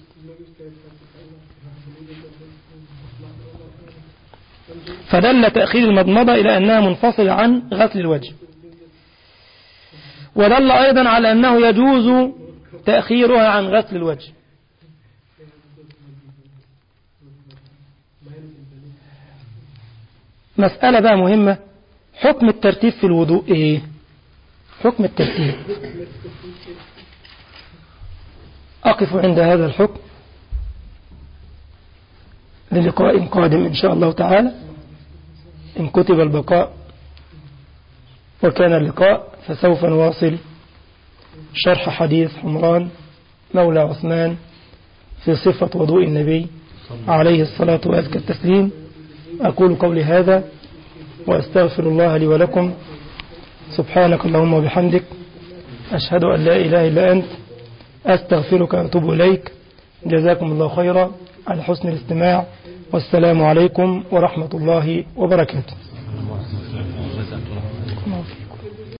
فدل تأخير المضمضة إلى أنها منفصلة عن غسل الوجه، ودل أيضا على أنه يجوز تأخيرها عن غسل الوجه. مسألة بقى مهمة، حكم الترتيب في الوضوء إيه؟ حكم الترتيب، أقف عند هذا الحكم للقاء قادم إن شاء الله تعالى، إن كتب البقاء وكان اللقاء، فسوف نواصل شرح حديث حمران مولى عثمان في صفة وضوء النبي عليه الصلاة وأزكى التسليم. أقول قولي هذا وأستغفر الله لي ولكم. سبحانك اللهم وبحمدك، أشهد أن لا إله إلا أنت، أستغفرك وأتوب إليك. جزاكم الله خيرا على حسن الاستماع، والسلام عليكم ورحمة الله وبركاته.